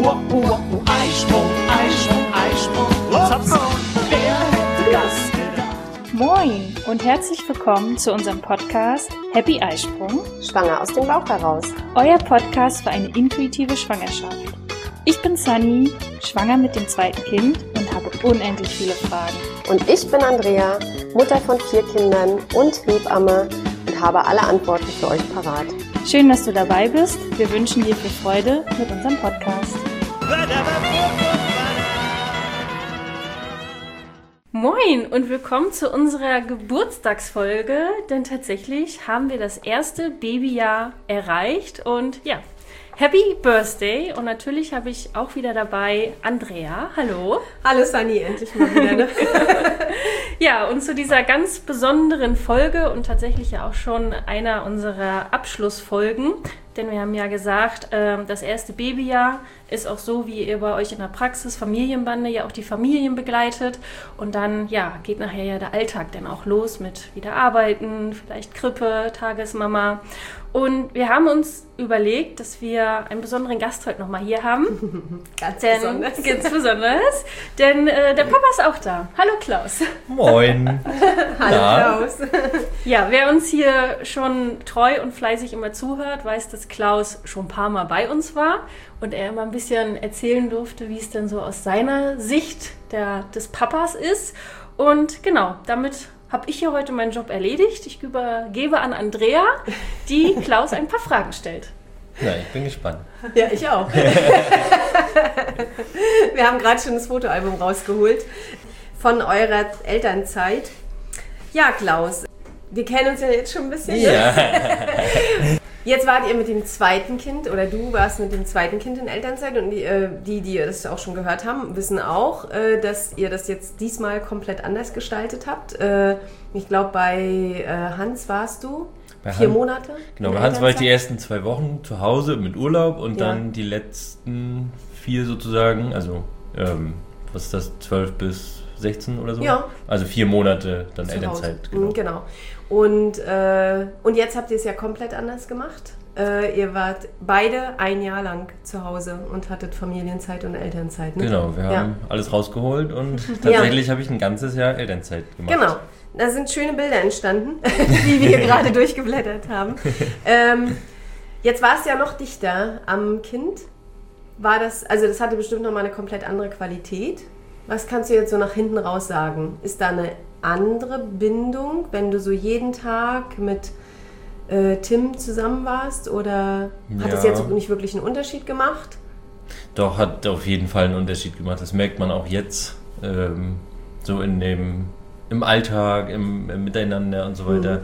Eisprung, Eisprung, Eisprung. Hoppla, wer hätte das gedacht? Moin und herzlich willkommen zu unserem Podcast Happy Eisprung. Schwanger aus dem Bauch heraus. Euer Podcast für eine intuitive Schwangerschaft. Ich bin Sunny, schwanger mit dem zweiten Kind und habe unendlich viele Fragen. Und ich bin Andrea, Mutter von 4 Kindern und Hebamme und habe alle Antworten für euch parat. Schön, dass du dabei bist. Wir wünschen dir viel Freude mit unserem Podcast. Moin und willkommen zu unserer Geburtstagsfolge, denn tatsächlich haben wir das erste Babyjahr erreicht und ja, Happy Birthday und natürlich habe ich auch wieder dabei Andrea. Hallo. Hallo Sunny, endlich mal wieder. Ne? Ja, und zu dieser ganz besonderen Folge und tatsächlich ja auch schon einer unserer Abschlussfolgen, denn wir haben ja gesagt, das erste Babyjahr ist auch so, wie ihr bei euch in der Praxis Familienbande ja auch die Familien begleitet und dann ja geht nachher ja der Alltag dann auch los mit wieder arbeiten, vielleicht Krippe, Tagesmama. Und wir haben uns überlegt, dass wir einen besonderen Gast heute nochmal hier haben. Ganz besonders. Denn der Papa ist auch da. Hallo Klaus. Moin. Hallo Klaus. Ja, wer uns hier schon treu und fleißig immer zuhört, weiß, dass Klaus schon ein paar Mal bei uns war und er immer ein bisschen erzählen durfte, wie es denn so aus seiner Sicht des Papas ist. Und genau, damit habe ich hier heute meinen Job erledigt. Ich übergebe an Andrea, die Klaus ein paar Fragen stellt. Ja, ich bin gespannt. Ja, ich auch. Wir haben gerade schon das Fotoalbum rausgeholt von eurer Elternzeit. Ja, Klaus, wir kennen uns ja jetzt schon ein bisschen. Ja. Ne? Jetzt wart ihr mit dem zweiten Kind, oder du warst mit dem zweiten Kind in Elternzeit und die das auch schon gehört haben, wissen auch, dass ihr das jetzt diesmal komplett anders gestaltet habt. Ich glaube, bei Hans warst du 4 Monate. Genau, bei Hans war ich die ersten 2 Wochen zu Hause mit Urlaub und dann die letzten 4 sozusagen, also was ist das, 12 bis 16 oder so? Ja. Also 4 Monate dann zu Elternzeit. Hause. Genau. Und jetzt habt ihr es ja komplett anders gemacht. Ihr wart beide 1 Jahr lang zu Hause und hattet Familienzeit und Elternzeit. Ne? Genau, wir haben alles rausgeholt und tatsächlich habe ich ein ganzes Jahr Elternzeit gemacht. Genau, da sind schöne Bilder entstanden, die wir hier gerade durchgeblättert haben. Jetzt war es ja noch dichter am Kind. Das hatte bestimmt nochmal eine komplett andere Qualität. Was kannst du jetzt so nach hinten raus sagen? Ist da eine andere Bindung, wenn du so jeden Tag mit Tim zusammen warst? Oder hat es jetzt nicht wirklich einen Unterschied gemacht? Doch, hat auf jeden Fall einen Unterschied gemacht. Das merkt man auch jetzt so im Alltag, im Miteinander und so weiter.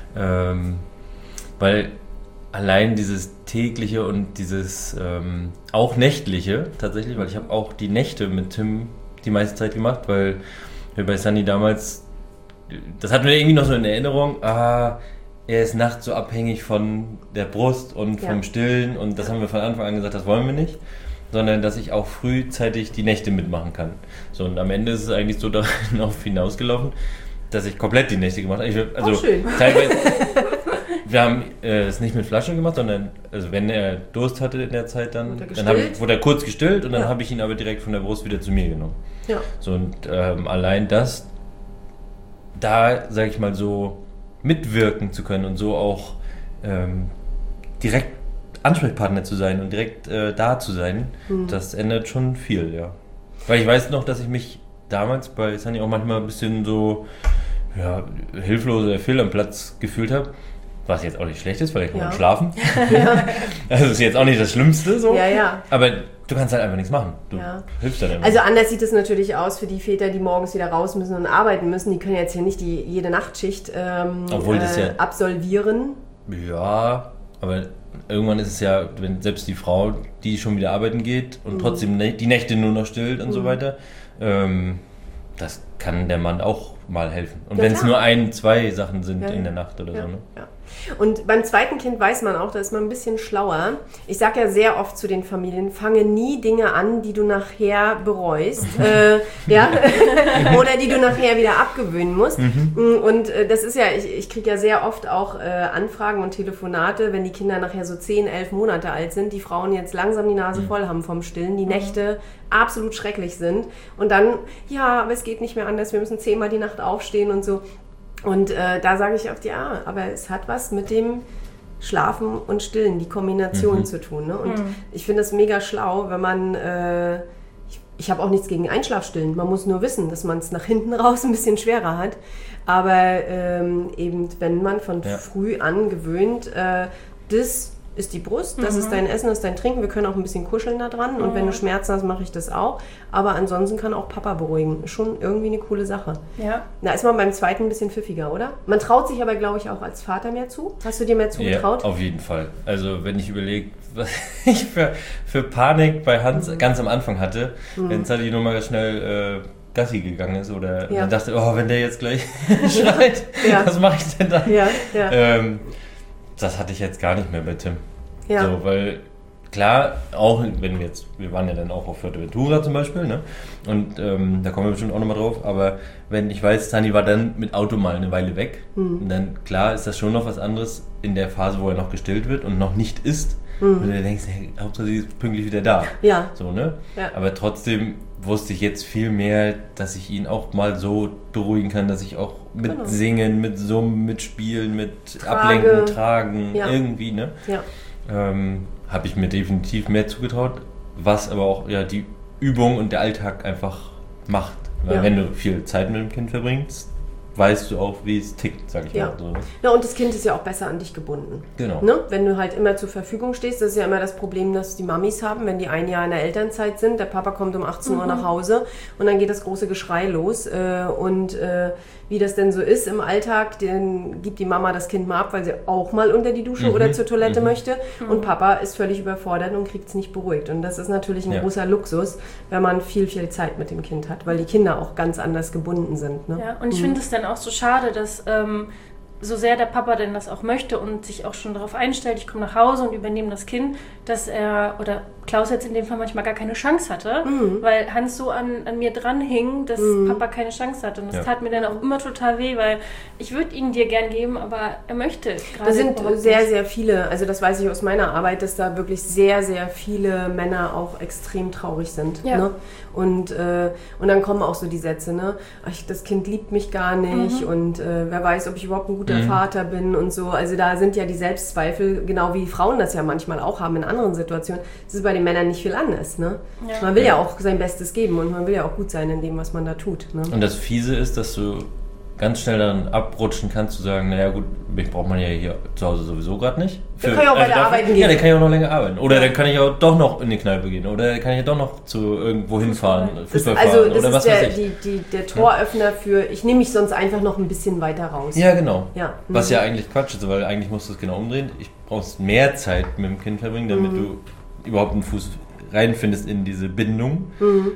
Weil allein dieses tägliche und dieses auch nächtliche tatsächlich, weil ich habe auch die Nächte mit Tim die meiste Zeit gemacht, weil wir bei Sunny damals, das hatten wir irgendwie noch so in Erinnerung, er ist nachts so abhängig von der Brust und vom Stillen und das haben wir von Anfang an gesagt, das wollen wir nicht, sondern dass ich auch frühzeitig die Nächte mitmachen kann. So, und am Ende ist es eigentlich so darauf hinausgelaufen, dass ich komplett die Nächte gemacht habe. Also schön. Teilweise, wir haben es nicht mit Flasche gemacht, sondern also wenn er Durst hatte in der Zeit, dann wurde er kurz gestillt und dann habe ich ihn aber direkt von der Brust wieder zu mir genommen. Ja. So, und allein das, da sage ich mal so, mitwirken zu können und so auch direkt Ansprechpartner zu sein und direkt da zu sein, das ändert schon viel, ja. Weil ich weiß noch, dass ich mich damals bei Sunny auch manchmal ein bisschen so hilflos oder fehl am Platz gefühlt habe. Was jetzt auch nicht schlecht ist, weil ich kann mal schlafen. Das ist jetzt auch nicht das Schlimmste so. Ja. Aber du kannst halt einfach nichts machen. Du hilfst dann einfach. Also anders sieht es natürlich aus für die Väter, die morgens wieder raus müssen und arbeiten müssen. Die können jetzt hier nicht jede Nachtschicht absolvieren. Ja, aber irgendwann ist es ja, wenn selbst die Frau, die schon wieder arbeiten geht und trotzdem die Nächte nur noch stillt und so weiter, das kann der Mann auch mal helfen. Und wenn es nur 1, 2 Sachen sind in der Nacht oder so. Ne? Ja. Und beim zweiten Kind weiß man auch, da ist man ein bisschen schlauer. Ich sage ja sehr oft zu den Familien, fange nie Dinge an, die du nachher bereust. Oder die du nachher wieder abgewöhnen musst. Und das ist ja, ich kriege ja sehr oft auch Anfragen und Telefonate, wenn die Kinder nachher so 10, 11 Monate alt sind, die Frauen jetzt langsam die Nase voll haben vom Stillen, die Nächte absolut schrecklich sind. Und dann, ja, aber es geht nicht mehr anders, wir müssen 10-mal die Nacht aufstehen und so. Und da sage ich oft, ja, aber es hat was mit dem Schlafen und Stillen, die Kombination zu tun. Ne? Und ich finde das mega schlau, wenn man, ich habe auch nichts gegen Einschlafstillen, man muss nur wissen, dass man es nach hinten raus ein bisschen schwerer hat. Aber eben, wenn man von früh an gewöhnt, das ist die Brust, das ist dein Essen, das ist dein Trinken, wir können auch ein bisschen kuscheln da dran und wenn du Schmerzen hast, mache ich das auch. Aber ansonsten kann auch Papa beruhigen. Schon irgendwie eine coole Sache. Ja. Da ist man beim zweiten ein bisschen pfiffiger, oder? Man traut sich aber, glaube ich, auch als Vater mehr zu. Hast du dir mehr zugetraut? Ja, auf jeden Fall. Also wenn ich überlege, was ich für Panik bei Hans ganz am Anfang hatte, wenn Sally nur mal schnell Gassi gegangen ist oder dann dachte, oh, wenn der jetzt gleich schreit, was mache ich denn dann? Das hatte ich jetzt gar nicht mehr bei Tim. Ja. So, weil klar, auch wenn wir waren ja dann auch auf Fuerteventura zum Beispiel, ne? Und da kommen wir bestimmt auch nochmal drauf, aber wenn ich weiß, Tani war dann mit Auto mal eine Weile weg, und dann klar ist das schon noch was anderes in der Phase, wo er noch gestillt wird und noch nicht isst. Und du denkst, hey, Hauptsache sie ist pünktlich wieder da. Ja. So, ne? Ja. Aber trotzdem wusste ich jetzt viel mehr, dass ich ihn auch mal so beruhigen kann, dass ich auch mit Singen, mit Summen, mit Spielen, mit Ablenken, Tragen, irgendwie, ne? Ja. Habe ich mir definitiv mehr zugetraut, was aber auch die Übung und der Alltag einfach macht. Weil wenn du viel Zeit mit dem Kind verbringst, weißt du auch, wie es tickt, sag ich mal. So. Ja, und das Kind ist ja auch besser an dich gebunden. Genau. Ne? Wenn du halt immer zur Verfügung stehst, das ist ja immer das Problem, das die Mamis haben, wenn die ein Jahr in der Elternzeit sind, der Papa kommt um 18 Uhr nach Hause und dann geht das große Geschrei los. Wie das denn so ist im Alltag, dann gibt die Mama das Kind mal ab, weil sie auch mal unter die Dusche oder zur Toilette möchte. Und Papa ist völlig überfordert und kriegt es nicht beruhigt. Und das ist natürlich ein großer Luxus, wenn man viel, viel Zeit mit dem Kind hat, weil die Kinder auch ganz anders gebunden sind. Ne? Ja, und ich finde es dann auch so schade, dass so sehr der Papa denn das auch möchte und sich auch schon darauf einstellt, ich komme nach Hause und übernehme das Kind, dass er, oder Klaus jetzt in dem Fall manchmal gar keine Chance hatte, weil Hans so an mir dran hing, dass Papa keine Chance hatte. Und das tat mir dann auch immer total weh, weil ich würde ihn dir gern geben, aber er möchte gerade. Da sind sehr, sehr viele, also das weiß ich aus meiner Arbeit, dass da wirklich sehr, sehr viele Männer auch extrem traurig sind. Ja. Ne? Und dann kommen auch so die Sätze, ne? Das Kind liebt mich gar nicht und wer weiß, ob ich überhaupt ein guter Vater bin und so. Also da sind ja die Selbstzweifel, genau wie Frauen das ja manchmal auch haben in anderen Situationen. Das ist bei den Männern nicht viel anders, ne? Ja. Man will ja auch sein Bestes geben und man will ja auch gut sein in dem, was man da tut. Ne? Und das Fiese ist, dass du ganz schnell dann abrutschen kannst, zu sagen, naja gut, mich braucht man ja hier zu Hause sowieso gerade nicht. Dann kann ich auch weiter arbeiten gehen. Ja, dann kann ich auch noch länger arbeiten. Oder dann kann ich auch doch noch in die Kneipe gehen. Oder dann kann ich ja doch noch zu irgendwo hinfahren, Fußball fahren. Also das oder was weiß ich. Der Toröffner für, ich nehme mich sonst einfach noch ein bisschen weiter raus. Ja, genau. Ja. Was ja eigentlich Quatsch ist, weil eigentlich musst du es genau umdrehen. Ich brauchst mehr Zeit mit dem Kind verbringen, damit du überhaupt einen Fuß reinfindest in diese Bindung.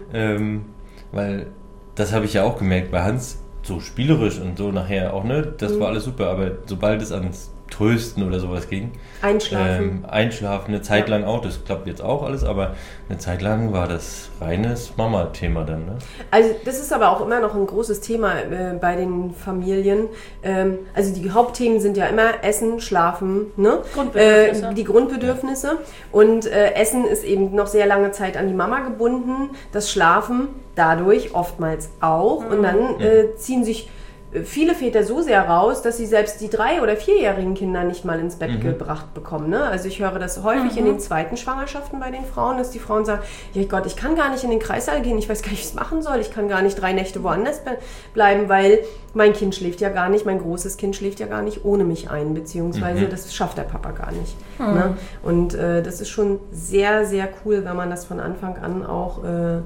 Weil das habe ich ja auch gemerkt bei Hans, so spielerisch und so nachher auch, ne? Das war alles super, aber sobald es ans Trösten oder sowas ging. Einschlafen, eine Zeit lang auch, das klappt jetzt auch alles, aber eine Zeit lang war das reines Mama-Thema dann, ne? Also das ist aber auch immer noch ein großes Thema bei den Familien. Also die Hauptthemen sind ja immer Essen, Schlafen, ne? Grundbedürfnisse. Die Grundbedürfnisse. Ja. Und Essen ist eben noch sehr lange Zeit an die Mama gebunden, das Schlafen dadurch oftmals auch. Und dann ziehen sich viele Väter so sehr raus, dass sie selbst die 3- oder 4-jährigen Kinder nicht mal ins Bett gebracht bekommen. Ne? Also ich höre das häufig in den zweiten Schwangerschaften bei den Frauen, dass die Frauen sagen, ja Gott, ich kann gar nicht in den Kreissaal gehen, ich weiß gar nicht, wie ich es machen soll, ich kann gar nicht 3 Nächte woanders bleiben, weil mein Kind schläft ja gar nicht, mein großes Kind schläft ja gar nicht ohne mich ein, beziehungsweise das schafft der Papa gar nicht. Ne? Und das ist schon sehr, sehr cool, wenn man das von Anfang an auch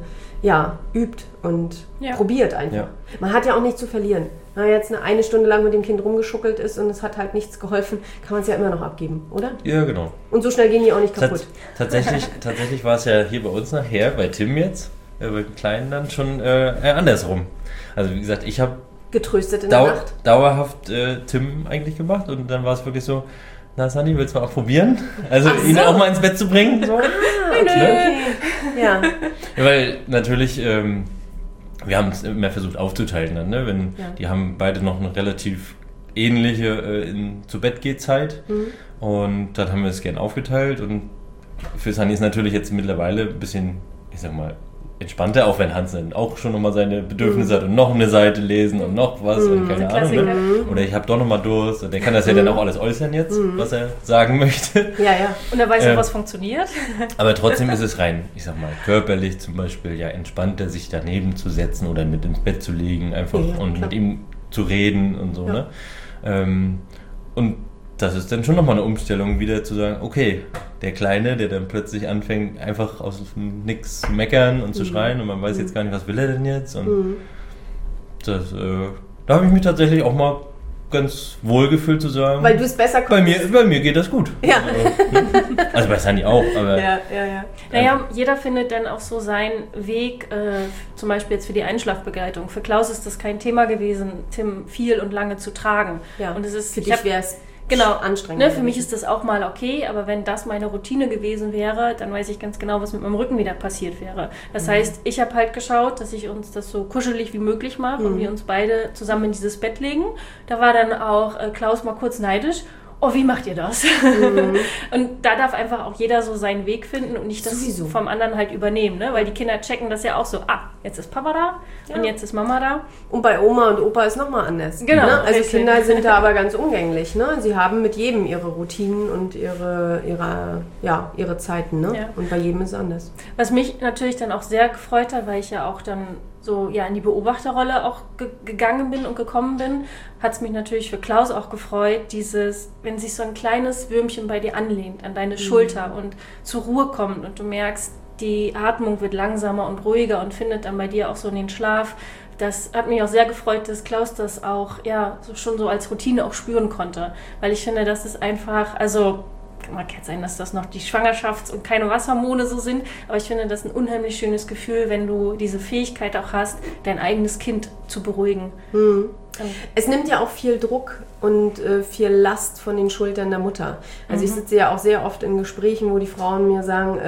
übt und probiert einfach. Ja. Man hat ja auch nichts zu verlieren. Wenn man jetzt eine Stunde lang mit dem Kind rumgeschuckelt ist und es hat halt nichts geholfen, kann man es ja immer noch abgeben, oder? Ja, genau. Und so schnell gehen die auch nicht kaputt. Tatsächlich war es ja hier bei uns nachher, bei Tim jetzt, bei dem Kleinen dann schon andersrum. Also wie gesagt, ich habe getröstet in der Nacht? Dauerhaft Tim eigentlich gemacht und dann war es wirklich so, na Sunny, willst du mal probieren? Also ihn auch mal ins Bett zu bringen. So. Okay. Ja. Ja, weil natürlich, wir haben es immer versucht aufzuteilen dann, ne? Die haben beide noch eine relativ ähnliche Zu-Bett-Geh-Zeit und dann haben wir es gern aufgeteilt und für Sunny ist natürlich jetzt mittlerweile ein bisschen, ich sag mal, entspannter, auch wenn Hans dann auch schon nochmal seine Bedürfnisse hat und noch eine Seite lesen und noch was und keine Ahnung. Ne? Oder ich habe doch nochmal Durst und der kann das ja dann auch alles äußern jetzt, was er sagen möchte. Ja. Und er weiß auch, was funktioniert. Aber trotzdem ist es rein, ich sag mal, körperlich zum Beispiel ja entspannter, sich daneben zu setzen oder mit ins Bett zu legen einfach und mit ihm zu reden und so. Ja. Ne? Und das ist dann schon nochmal eine Umstellung, wieder zu sagen, okay, der Kleine, der dann plötzlich anfängt, einfach aus dem Nix zu meckern und zu schreien und man weiß jetzt gar nicht, was will er denn jetzt? Und das, da habe ich mich tatsächlich auch mal ganz wohl gefühlt zu sagen, weil du es besser konntest. Bei mir geht das gut. Ja. Also bei Sunny auch, aber... Ja. Naja, jeder findet dann auch so seinen Weg, zum Beispiel jetzt für die Einschlafbegleitung. Für Klaus ist das kein Thema gewesen, Tim viel und lange zu tragen. Ja. Und es ist, für dich wäre es anstrengend. Ne, für mich ist das auch mal okay, aber wenn das meine Routine gewesen wäre, dann weiß ich ganz genau, was mit meinem Rücken wieder passiert wäre. Das heißt, ich habe halt geschaut, dass ich uns das so kuschelig wie möglich mache und wir uns beide zusammen in dieses Bett legen. Da war dann auch Klaus mal kurz neidisch. Oh, wie macht ihr das? Und da darf einfach auch jeder so seinen Weg finden und nicht das vom anderen halt übernehmen, ne? Weil die Kinder checken das ja auch so, jetzt ist Papa da und jetzt ist Mama da. Und bei Oma und Opa ist nochmal anders. Genau. Ne? Also Kinder sind da aber ganz umgänglich. Ne? Sie haben mit jedem ihre Routinen und ihre Zeiten. Ne? Ja. Und bei jedem ist es anders. Was mich natürlich dann auch sehr gefreut hat, weil ich ja auch dann so in die Beobachterrolle auch gegangen bin und gekommen bin, hat es mich natürlich für Klaus auch gefreut, wenn sich so ein kleines Würmchen bei dir anlehnt, an deine Schulter und zur Ruhe kommt und du merkst, die Atmung wird langsamer und ruhiger und findet dann bei dir auch so in den Schlaf. Das hat mich auch sehr gefreut, dass Klaus das auch schon so als Routine auch spüren konnte, weil ich finde, das ist einfach, also mag jetzt sein, dass das noch die Schwangerschafts- und keine Wasserhormone so sind, aber ich finde das ein unheimlich schönes Gefühl, wenn du diese Fähigkeit auch hast, dein eigenes Kind zu beruhigen. Es nimmt ja auch viel Druck und viel Last von den Schultern der Mutter. Also ich sitze ja auch sehr oft in Gesprächen, wo die Frauen mir sagen,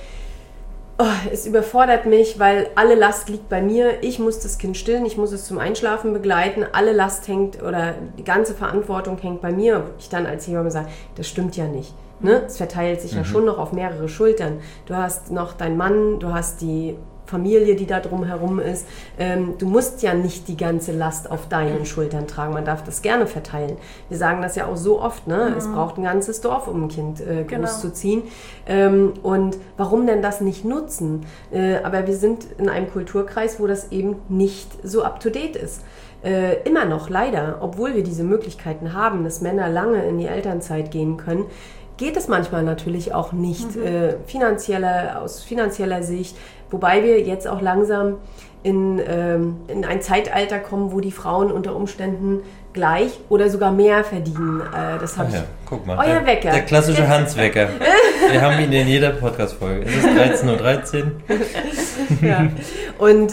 es überfordert mich, weil alle Last liegt bei mir. Ich muss das Kind stillen, ich muss es zum Einschlafen begleiten. Alle Last hängt oder die ganze Verantwortung hängt bei mir. Ich dann als Hebamme sage, das stimmt ja nicht. Ne? Es verteilt sich ja schon noch auf mehrere Schultern. Du hast noch deinen Mann, du hast die Familie, die da drumherum ist. Du musst ja nicht die ganze Last auf deinen Schultern tragen. Man darf das gerne verteilen. Wir sagen das ja auch so oft, ne? Es braucht ein ganzes Dorf, um ein Kind großzuziehen. Und warum denn das nicht nutzen? Aber wir sind in einem Kulturkreis, wo das eben nicht so up-to-date ist. Immer noch, leider, obwohl wir diese Möglichkeiten haben, dass Männer lange in die Elternzeit gehen können, geht es manchmal natürlich auch nicht aus finanzieller Sicht, wobei wir jetzt auch langsam in ein Zeitalter kommen, wo die Frauen unter Umständen gleich oder sogar mehr verdienen. Das habe guck mal, euer Wecker. Der klassische Hans-Wecker. Wir haben ihn in jeder Podcast-Folge. Es ist 13:13 Uhr. Ja. Und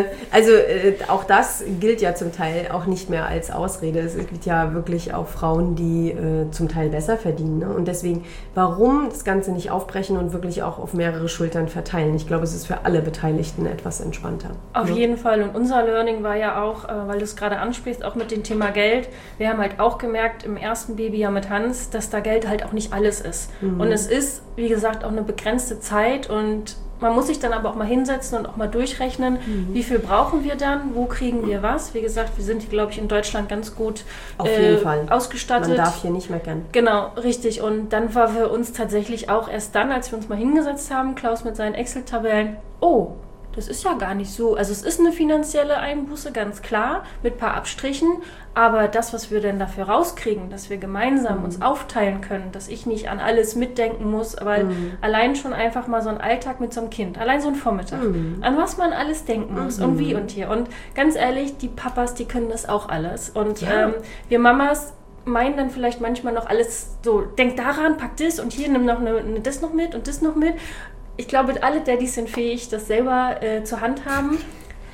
auch das gilt ja zum Teil auch nicht mehr als Ausrede. Es gibt ja wirklich auch Frauen, die zum Teil besser verdienen. Ne? Und deswegen, warum das Ganze nicht aufbrechen und wirklich auch auf mehrere Schultern verteilen? Ich glaube, es ist für alle Beteiligten etwas entspannter. Auf jeden Fall. Und unser Learning war ja auch, weil du es gerade ansprichst, auch mit dem Thema Geld. Wir haben halt auch gemerkt im ersten Babyjahr mit Hans, dass da Geld halt auch nicht alles ist. Und es ist, wie gesagt, auch eine begrenzte Zeit und man muss sich dann aber auch mal hinsetzen und auch mal durchrechnen, wie viel brauchen wir dann, wo kriegen wir was. Wie gesagt, wir sind, glaube ich, in Deutschland ganz gut auf jeden Fall ausgestattet. Man darf hier nicht meckern. Genau, richtig. Und dann war für uns tatsächlich auch erst dann, als wir uns mal hingesetzt haben, Klaus mit seinen Excel-Tabellen, das ist ja gar nicht so. Also es ist eine finanzielle Einbuße, ganz klar, mit ein paar Abstrichen. Aber das, was wir denn dafür rauskriegen, dass wir gemeinsam uns aufteilen können, dass ich nicht an alles mitdenken muss, weil allein schon einfach mal so ein Alltag mit so einem Kind, allein so ein Vormittag, an was man alles denken muss und wie und hier. Und ganz ehrlich, die Papas, die können das auch alles. Und wir Mamas meinen dann vielleicht manchmal noch alles so, denk daran, pack das und hier, nimm noch das noch mit und das noch mit. Ich glaube, alle Daddys sind fähig, das selber zur Hand haben.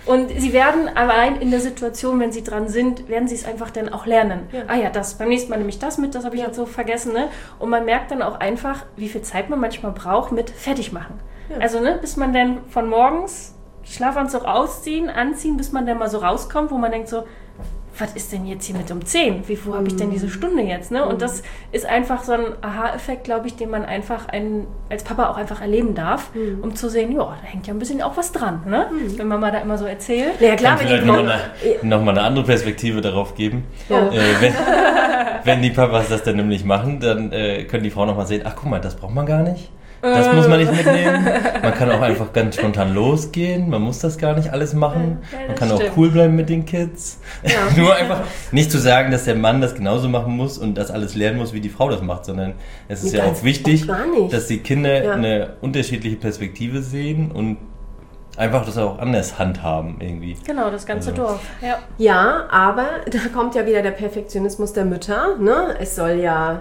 Und sie werden allein in der Situation, wenn sie dran sind, werden sie es einfach dann auch lernen. Ja. Ah ja, beim nächsten Mal nehme ich das mit, das habe ich jetzt so vergessen. Ne? Und man merkt dann auch einfach, wie viel Zeit man manchmal braucht mit Fertigmachen. Ja. Also bis man dann von morgens Schlafanzug ausziehen, anziehen, bis man dann mal so rauskommt, wo man denkt so, was ist denn jetzt hier mit um 10? Wo habe ich denn diese Stunde jetzt? Ne? Und das ist einfach so ein Aha-Effekt, glaube ich, den man einfach als Papa auch einfach erleben darf, um zu sehen, ja, da hängt ja ein bisschen auch was dran, ne? Wenn Mama da immer so erzählt. Ja, klar, kann vielleicht nochmal eine andere Perspektive darauf geben. Ja. Wenn die Papas das dann nämlich machen, dann können die Frauen nochmal sehen, ach guck mal, das braucht man gar nicht. Das muss man nicht mitnehmen. Man kann auch einfach ganz spontan losgehen. Man muss das gar nicht alles machen. Man kann auch cool bleiben mit den Kids. Ja. Nur einfach nicht zu sagen, dass der Mann das genauso machen muss und das alles lernen muss, wie die Frau das macht, sondern es ist ja auch wichtig, dass die Kinder eine unterschiedliche Perspektive sehen und einfach das auch anders handhaben irgendwie. Genau, das ganze Dorf. Ja, aber da kommt ja wieder der Perfektionismus der Mütter. Ne? Es soll ja...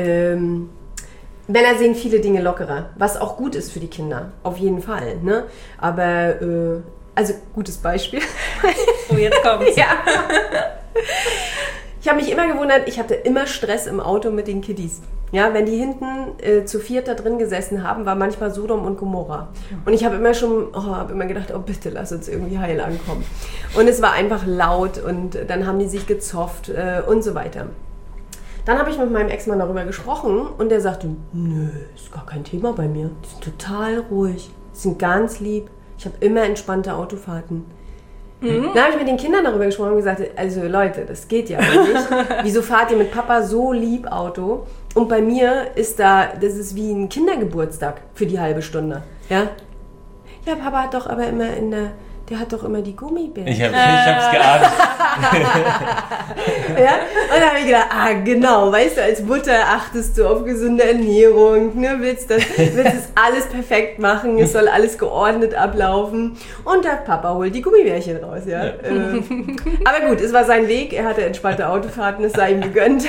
Männer sehen viele Dinge lockerer, was auch gut ist für die Kinder, auf jeden Fall. Ne? Aber, also gutes Beispiel. Oh, jetzt kommt's. Ja. Ich habe mich immer gewundert, ich hatte immer Stress im Auto mit den Kiddies. Ja, wenn die hinten zu viert da drin gesessen haben, war manchmal Sodom und Gomorra. Und ich habe immer gedacht, oh bitte, lass uns irgendwie heil ankommen. Und es war einfach laut und dann haben die sich gezofft und so weiter. Dann habe ich mit meinem Ex-Mann darüber gesprochen und der sagte, nö, ist gar kein Thema bei mir. Die sind total ruhig, die sind ganz lieb. Ich habe immer entspannte Autofahrten. Dann habe ich mit den Kindern darüber gesprochen und gesagt, also Leute, das geht ja nicht. Wieso fahrt ihr mit Papa so lieb Auto? Und bei mir das ist wie ein Kindergeburtstag für die halbe Stunde. Ja, Papa hat doch aber immer der hat doch immer die Gummibärchen. Ich hab's geahnt. Ja? Und dann habe ich gedacht, genau, weißt du, als Mutter achtest du auf gesunde Ernährung, ne? willst es alles perfekt machen, es soll alles geordnet ablaufen und der Papa holt die Gummibärchen raus, ja. Aber gut, es war sein Weg, er hatte entspannte Autofahrten, es sei ihm gegönnt.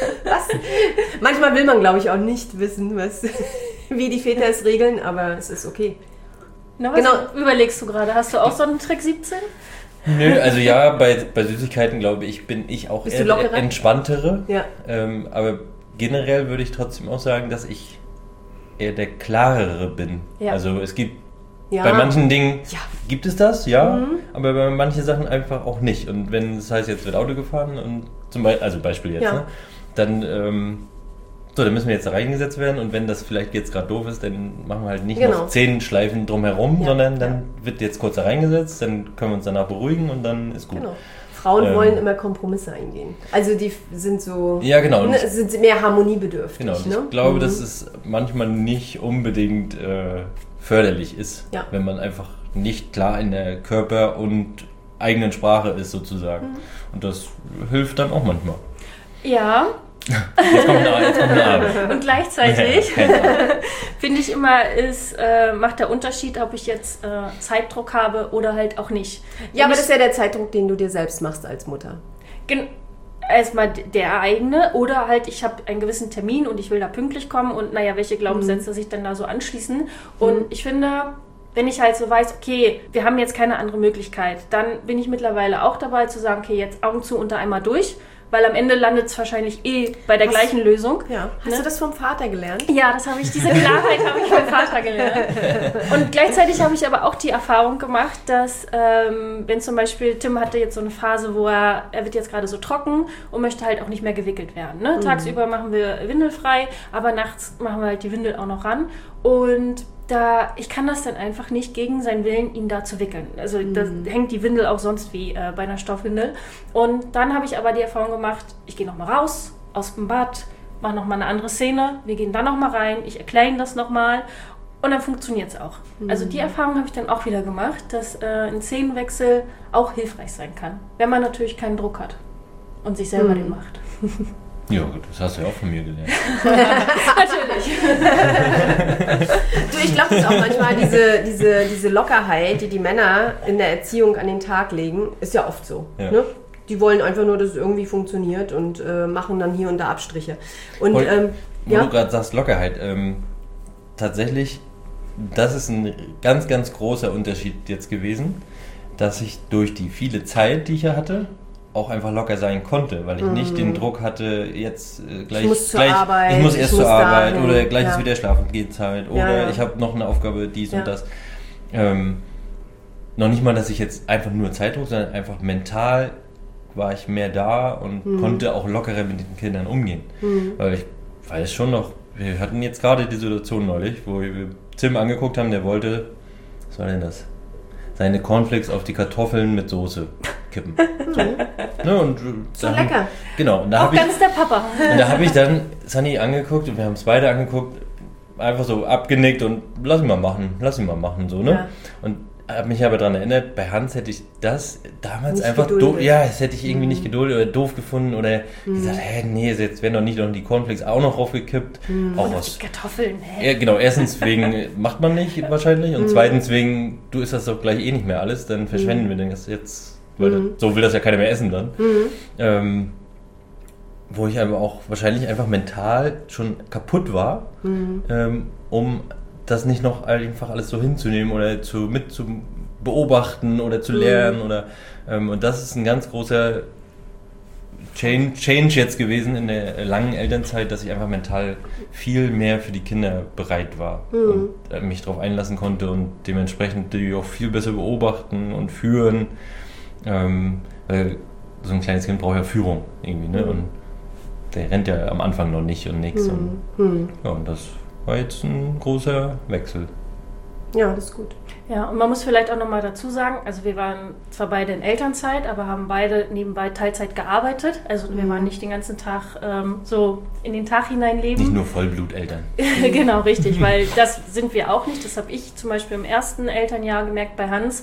Manchmal will man, glaube ich, auch nicht wissen, wie die Väter es regeln, aber es ist okay. Na, was überlegst du gerade? Hast du auch so einen Trick 17? Nö, also ja, bei Süßigkeiten, glaube ich, bin ich auch eher der entspanntere. Ja. Aber generell würde ich trotzdem auch sagen, dass ich eher der klarere bin. Ja. Also es gibt bei manchen Dingen gibt es das, aber bei manchen Sachen einfach auch nicht. Und wenn das heißt, jetzt wird Auto gefahren und zum Beispiel, also Beispiel jetzt, ne, dann dann müssen wir jetzt da reingesetzt werden und wenn das vielleicht jetzt gerade doof ist, dann machen wir halt nicht noch 10 Schleifen drumherum, sondern dann wird jetzt kurz da reingesetzt, dann können wir uns danach beruhigen und dann ist gut. Genau. Frauen wollen immer Kompromisse eingehen. Also die sind so, sind mehr harmoniebedürftig. Genau, ich glaube, dass es manchmal nicht unbedingt förderlich ist, wenn man einfach nicht klar in der Körper- und eigenen Sprache ist sozusagen. Und das hilft dann auch manchmal. Ja. Jetzt kommt eine Arbeit. Und gleichzeitig finde ich immer, macht der Unterschied, ob ich jetzt Zeitdruck habe oder halt auch nicht. Ja, aber das ist ja der Zeitdruck, den du dir selbst machst als Mutter. Erstmal der eigene oder halt, ich habe einen gewissen Termin und ich will da pünktlich kommen und welche Glaubenssätze sich dann da so anschließen. Und ich finde, wenn ich halt so weiß, okay, wir haben jetzt keine andere Möglichkeit, dann bin ich mittlerweile auch dabei zu sagen, okay, jetzt Augen zu und da einmal durch. Weil am Ende landet es wahrscheinlich bei der gleichen Lösung. Ja. Hast du das vom Vater gelernt? Ja, diese Klarheit habe ich vom Vater gelernt. Und gleichzeitig habe ich aber auch die Erfahrung gemacht, dass wenn zum Beispiel Tim hatte jetzt so eine Phase, wo er wird jetzt gerade so trocken und möchte halt auch nicht mehr gewickelt werden. Ne? Tagsüber machen wir windelfrei, aber nachts machen wir halt die Windel auch noch ran. Und ich kann das dann einfach nicht gegen seinen Willen, ihn da zu wickeln. Also da hängt die Windel auch sonst wie bei einer Stoffwindel. Und dann habe ich aber die Erfahrung gemacht, ich gehe nochmal raus, aus dem Bad, mache nochmal eine andere Szene, wir gehen dann nochmal rein, ich erkläre ihm das nochmal und dann funktioniert es auch. Also die Erfahrung habe ich dann auch wieder gemacht, dass ein Szenenwechsel auch hilfreich sein kann, wenn man natürlich keinen Druck hat und sich selber den macht. Ja, gut, das hast du ja auch von mir gelernt. Natürlich. Du, ich glaube, das ist auch manchmal diese Lockerheit, die Männer in der Erziehung an den Tag legen, ist ja oft so. Ja. Ne? Die wollen einfach nur, dass es irgendwie funktioniert und machen dann hier und da Abstriche. Und, wo du gerade sagst, Lockerheit, tatsächlich, das ist ein ganz, ganz großer Unterschied jetzt gewesen. dass ich durch die viele Zeit, die ich ja hatte, auch einfach locker sein konnte, weil ich nicht den Druck hatte, jetzt gleich ich muss erst zur Arbeit oder gleich ist wieder Schlafenszeit oder ich habe noch eine Aufgabe, dies und das. Noch nicht mal, dass ich jetzt einfach nur Zeitdruck, sondern einfach mental war ich mehr da und konnte auch lockerer mit den Kindern umgehen. Weil ich weiß schon noch, wir hatten jetzt gerade die Situation neulich, wo wir Tim angeguckt haben, der wollte, was war denn das? Seine Cornflakes auf die Kartoffeln mit Soße kippen. So, ne, und so lecker. Genau. Und da auch ganz der Papa. Und da habe ich dann Sunny angeguckt und wir haben es beide angeguckt, einfach so abgenickt und lass ihn mal machen, so, ne? Ja. Und habe mich aber daran erinnert, bei Hans hätte ich das damals nicht einfach das hätte ich irgendwie nicht geduldet oder doof gefunden oder gesagt, nee, jetzt werden doch nicht noch die Cornflakes auch noch raufgekippt. Auch aus die Kartoffeln, Ja, genau, erstens wegen macht man nicht wahrscheinlich und zweitens wegen, du isst das doch gleich eh nicht mehr alles, dann verschwenden wir das jetzt, weil so will das ja keiner mehr essen dann. Wo ich aber auch wahrscheinlich einfach mental schon kaputt war, um das nicht noch einfach alles so hinzunehmen oder mit zu beobachten oder zu lernen oder und das ist ein ganz großer Change jetzt gewesen in der langen Elternzeit, dass ich einfach mental viel mehr für die Kinder bereit war und mich darauf einlassen konnte und dementsprechend die auch viel besser beobachten und führen, weil so ein kleines Kind braucht ja Führung irgendwie, ne? Und der rennt ja am Anfang noch nicht und nichts und das war jetzt ein großer Wechsel. Ja, das ist gut. Ja, und man muss vielleicht auch nochmal dazu sagen, also wir waren zwar beide in Elternzeit, aber haben beide nebenbei Teilzeit gearbeitet. Also wir waren nicht den ganzen Tag so in den Tag hineinleben. Nicht nur Vollbluteltern. Genau, richtig, weil das sind wir auch nicht. Das habe ich zum Beispiel im ersten Elternjahr gemerkt bei Hans.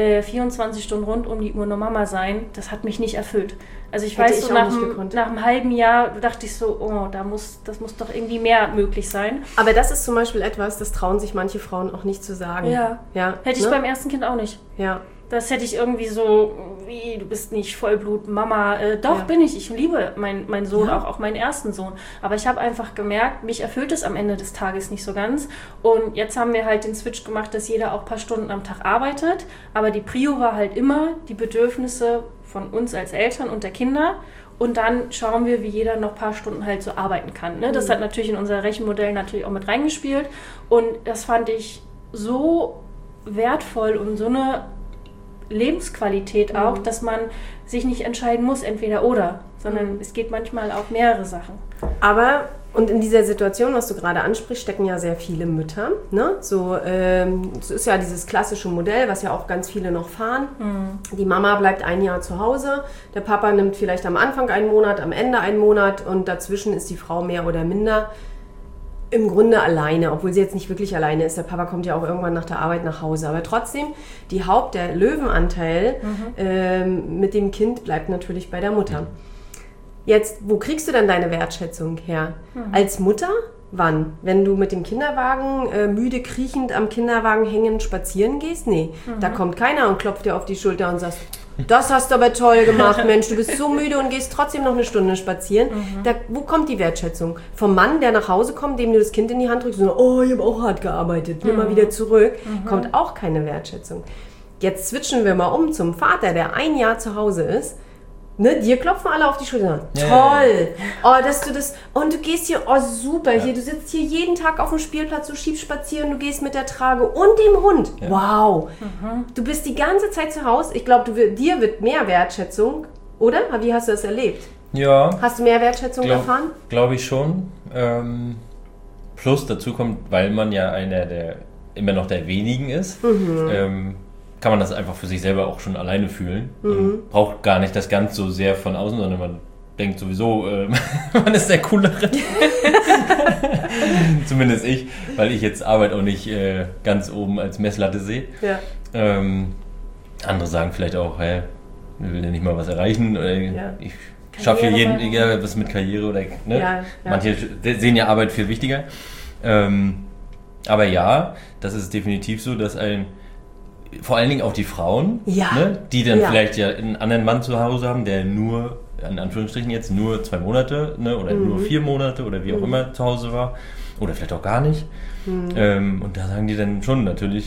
24 Stunden rund um die Uhr nur Mama sein, das hat mich nicht erfüllt. Also ich weiß, so nach einem halben Jahr dachte ich so, das muss doch irgendwie mehr möglich sein. Aber das ist zum Beispiel etwas, das trauen sich manche Frauen auch nicht zu sagen. Ja. Hätte ich beim ersten Kind auch nicht. Ja. Das hätte ich irgendwie so, wie, du bist nicht Vollblut Mama. Doch, bin ich. Ich liebe meinen Sohn, auch meinen ersten Sohn. Aber ich habe einfach gemerkt, mich erfüllt es am Ende des Tages nicht so ganz. Und jetzt haben wir halt den Switch gemacht, dass jeder auch ein paar Stunden am Tag arbeitet. Aber die Prio war halt immer die Bedürfnisse von uns als Eltern und der Kinder. Und dann schauen wir, wie jeder noch ein paar Stunden halt so arbeiten kann. Ne? Das hat natürlich in unser Rechenmodell natürlich auch mit reingespielt. Und das fand ich so wertvoll und so eine Lebensqualität auch, dass man sich nicht entscheiden muss, entweder oder, sondern es geht manchmal auch mehrere Sachen. Aber, und in dieser Situation, was du gerade ansprichst, stecken ja sehr viele Mütter. Ne? So, es ist ja dieses klassische Modell, was ja auch ganz viele noch fahren. Die Mama bleibt ein Jahr zu Hause, der Papa nimmt vielleicht am Anfang einen Monat, am Ende einen Monat und dazwischen ist die Frau mehr oder minder im Grunde alleine, obwohl sie jetzt nicht wirklich alleine ist. Der Papa kommt ja auch irgendwann nach der Arbeit nach Hause. Aber trotzdem, der Löwenanteil mit dem Kind bleibt natürlich bei der Mutter. Jetzt, wo kriegst du dann deine Wertschätzung her? Als Mutter? Wann? Wenn du mit dem Kinderwagen müde kriechend am Kinderwagen hängend spazieren gehst? Nee, da kommt keiner und klopft dir auf die Schulter und sagt, das hast du aber toll gemacht, Mensch, du bist so müde und gehst trotzdem noch eine Stunde spazieren. Wo kommt die Wertschätzung? Vom Mann, der nach Hause kommt, dem du das Kind in die Hand drückst und so, ich habe auch hart gearbeitet, nimm mal wieder zurück, kommt auch keine Wertschätzung. Jetzt switchen wir mal um zum Vater, der ein Jahr zu Hause ist. Ne, dir klopfen alle auf die Schulter. Toll! Dass du das. Und du gehst hier, super, hier, du sitzt hier jeden Tag auf dem Spielplatz, du schiebst spazieren, du gehst mit der Trage und dem Hund. Ja. Wow! Du bist die ganze Zeit zu Hause. Ich glaube, dir wird mehr Wertschätzung, oder? Wie hast du das erlebt? Ja. Hast du mehr Wertschätzung erfahren? Glaube ich schon. Plus dazu kommt, weil man ja einer der immer noch der wenigen ist, kann man das einfach für sich selber auch schon alleine fühlen. Und braucht gar nicht das ganz so sehr von außen, sondern man denkt sowieso, man ist der Coolere. Zumindest ich, weil ich jetzt Arbeit auch nicht ganz oben als Messlatte sehe. Ja. Andere sagen vielleicht auch, ich will ja nicht mal was erreichen. Oder ich schaffe hier was mit Karriere. Oder, ne? Ja. Manche sehen ja Arbeit viel wichtiger. Aber ja, das ist definitiv so, dass vor allen Dingen auch die Frauen, ne, die dann vielleicht ja einen anderen Mann zu Hause haben, der nur, in Anführungsstrichen jetzt, nur 2 Monate, ne, oder nur 4 Monate oder wie auch immer zu Hause war oder vielleicht auch gar nicht. Und da sagen die dann schon natürlich,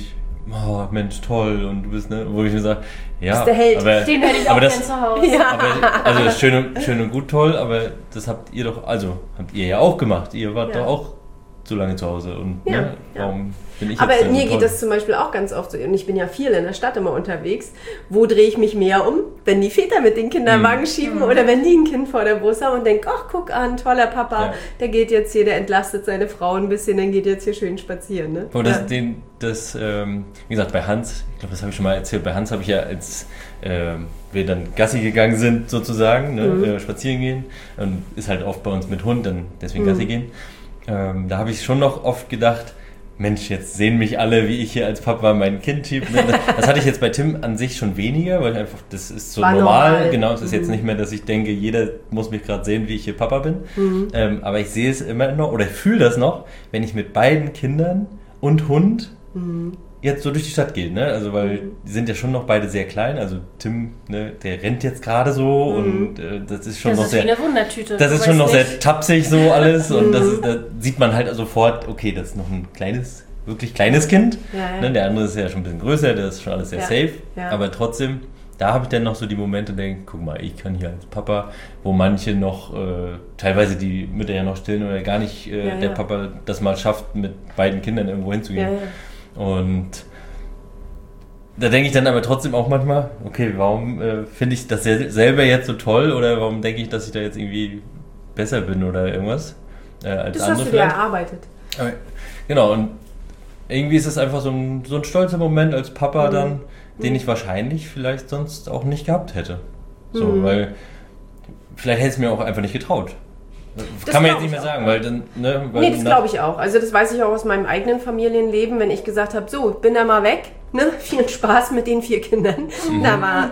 oh Mensch, toll und du bist, ne, wo ich mir sage, ja, das ist der Held. Aber, den hätte ich auch gern zu Hause. Ja. Aber, also schön und gut, toll, aber das habt ihr ja auch gemacht. Ihr wart doch auch so lange zu Hause und warum bin ich aber jetzt mir so geht das zum Beispiel auch ganz oft so, und ich bin ja viel in der Stadt immer unterwegs, wo drehe ich mich mehr um, wenn die Väter mit den Kinderwagen schieben oder wenn die ein Kind vor der Brust haben und denken, ach guck an, toller Papa, der geht jetzt hier, der entlastet seine Frau ein bisschen, dann geht jetzt hier schön spazieren. Ne? Aber wie gesagt, bei Hans, ich glaube, das habe ich schon mal erzählt, bei Hans habe ich ja, als wir dann Gassi gegangen sind sozusagen, ne, spazieren gehen, und ist halt oft bei uns mit Hund, dann deswegen Gassi gehen, da habe ich schon noch oft gedacht, Mensch, jetzt sehen mich alle, wie ich hier als Papa mein Kind schiebe. Das hatte ich jetzt bei Tim an sich schon weniger, weil einfach, das ist so normal. Genau, es ist jetzt nicht mehr, dass ich denke, jeder muss mich gerade sehen, wie ich hier Papa bin. Aber ich sehe es immer noch, oder ich fühle das noch, wenn ich mit beiden Kindern und Hund jetzt so durch die Stadt gehe. Ne? Also, weil die sind ja schon noch beide sehr klein. Also Tim, ne, der rennt jetzt gerade so und das ist schon das noch ist sehr... wie eine Wundertüte. Das ist schon noch sehr tapsig so alles und da sieht man halt sofort, okay, das ist noch ein wirklich kleines Kind. Ne? Der andere ist ja schon ein bisschen größer, das ist schon alles sehr safe. Ja. Aber trotzdem, da habe ich dann noch so die Momente, denke, guck mal, ich kann hier als Papa, wo manche noch, teilweise die Mütter ja noch stillen oder gar nicht der Papa das mal schafft, mit beiden Kindern irgendwo hinzugehen. Und da denke ich dann aber trotzdem auch manchmal, okay, warum finde ich das selber jetzt so toll oder warum denke ich, dass ich da jetzt irgendwie besser bin oder irgendwas als das andere hast du dir erarbeitet. Aber, genau, und irgendwie ist es einfach so ein stolzer Moment als Papa dann, den ich wahrscheinlich vielleicht sonst auch nicht gehabt hätte. So, weil vielleicht hätte es mir auch einfach nicht getraut. Das kann man jetzt nicht mehr sagen, weil dann... Ne, nee, das glaube ich auch. Also das weiß ich auch aus meinem eigenen Familienleben, wenn ich gesagt habe, so, ich bin da mal weg, ne, viel Spaß mit den 4 Kindern. Da war,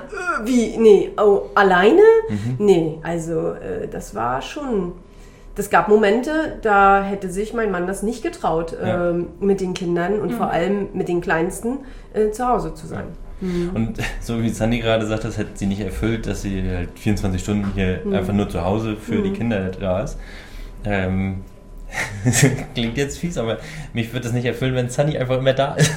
alleine? Nee, also das war schon... Das gab Momente, da hätte sich mein Mann das nicht getraut, mit den Kindern und vor allem mit den Kleinsten zu Hause zu sein. Und so wie Sandy gerade sagt, das hätte sie nicht erfüllt, dass sie halt 24 Stunden hier einfach nur zu Hause für die Kinder da ist. Klingt jetzt fies, aber mich würde das nicht erfüllen, wenn Sandy einfach immer da ist.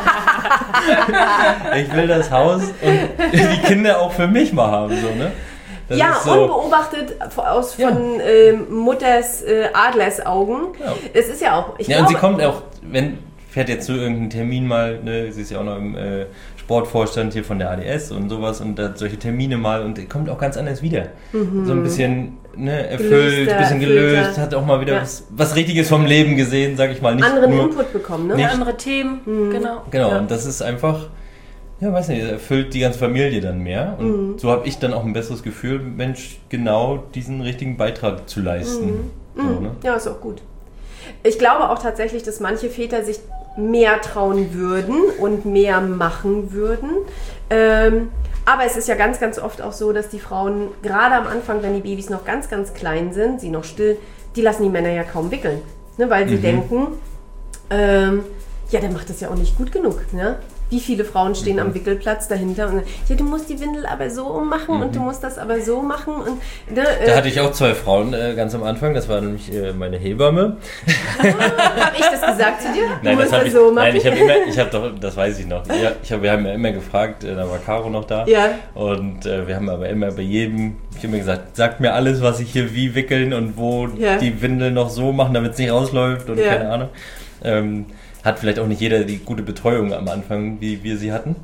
Ich will das Haus und die Kinder auch für mich mal haben. So, ne? Das ist so, unbeobachtet von Mutters Adlersaugen. Genau. Es ist ja auch... und sie kommt auch, fährt jetzt zu irgendeinem Termin mal, ne, sie ist ja auch noch im Sportvorstand hier von der ADS und sowas und da solche Termine mal und kommt auch ganz anders wieder. So ein bisschen erfüllt, ein bisschen gelöst, hat auch mal wieder was Richtiges vom Leben gesehen, sag ich mal. Nicht anderen nur, Input bekommen, ne? Andere Themen, genau. Genau, und das ist einfach, weiß nicht, erfüllt die ganze Familie dann mehr und so habe ich dann auch ein besseres Gefühl, Mensch, genau diesen richtigen Beitrag zu leisten. So, ne? Ja, ist auch gut. Ich glaube auch tatsächlich, dass manche Väter sich mehr trauen würden und mehr machen würden. Aber es ist ja ganz, ganz oft auch so, dass die Frauen, gerade am Anfang, wenn die Babys noch ganz, ganz klein sind, sie noch still, die lassen die Männer ja kaum wickeln. Ne, weil sie denken, der macht das ja auch nicht gut genug. Ne? Wie viele Frauen stehen am Wickelplatz dahinter und sagen, du musst die Windel aber so ummachen und du musst das aber so machen. Und, da hatte ich auch 2 Frauen ganz am Anfang, das war nämlich meine Hebamme. Habe ich das gesagt zu dir? Nein, das habe ich so machen? Nein, ich habe doch, das weiß ich noch. Wir haben ja immer gefragt, da war Caro noch da. Ja. Und wir haben aber immer bei jedem, ich habe immer gesagt, sagt mir alles, was ich hier wie wickeln und wo die Windel noch so machen, damit es nicht rausläuft und keine Ahnung. Hat vielleicht auch nicht jeder die gute Betreuung am Anfang, wie wir sie hatten.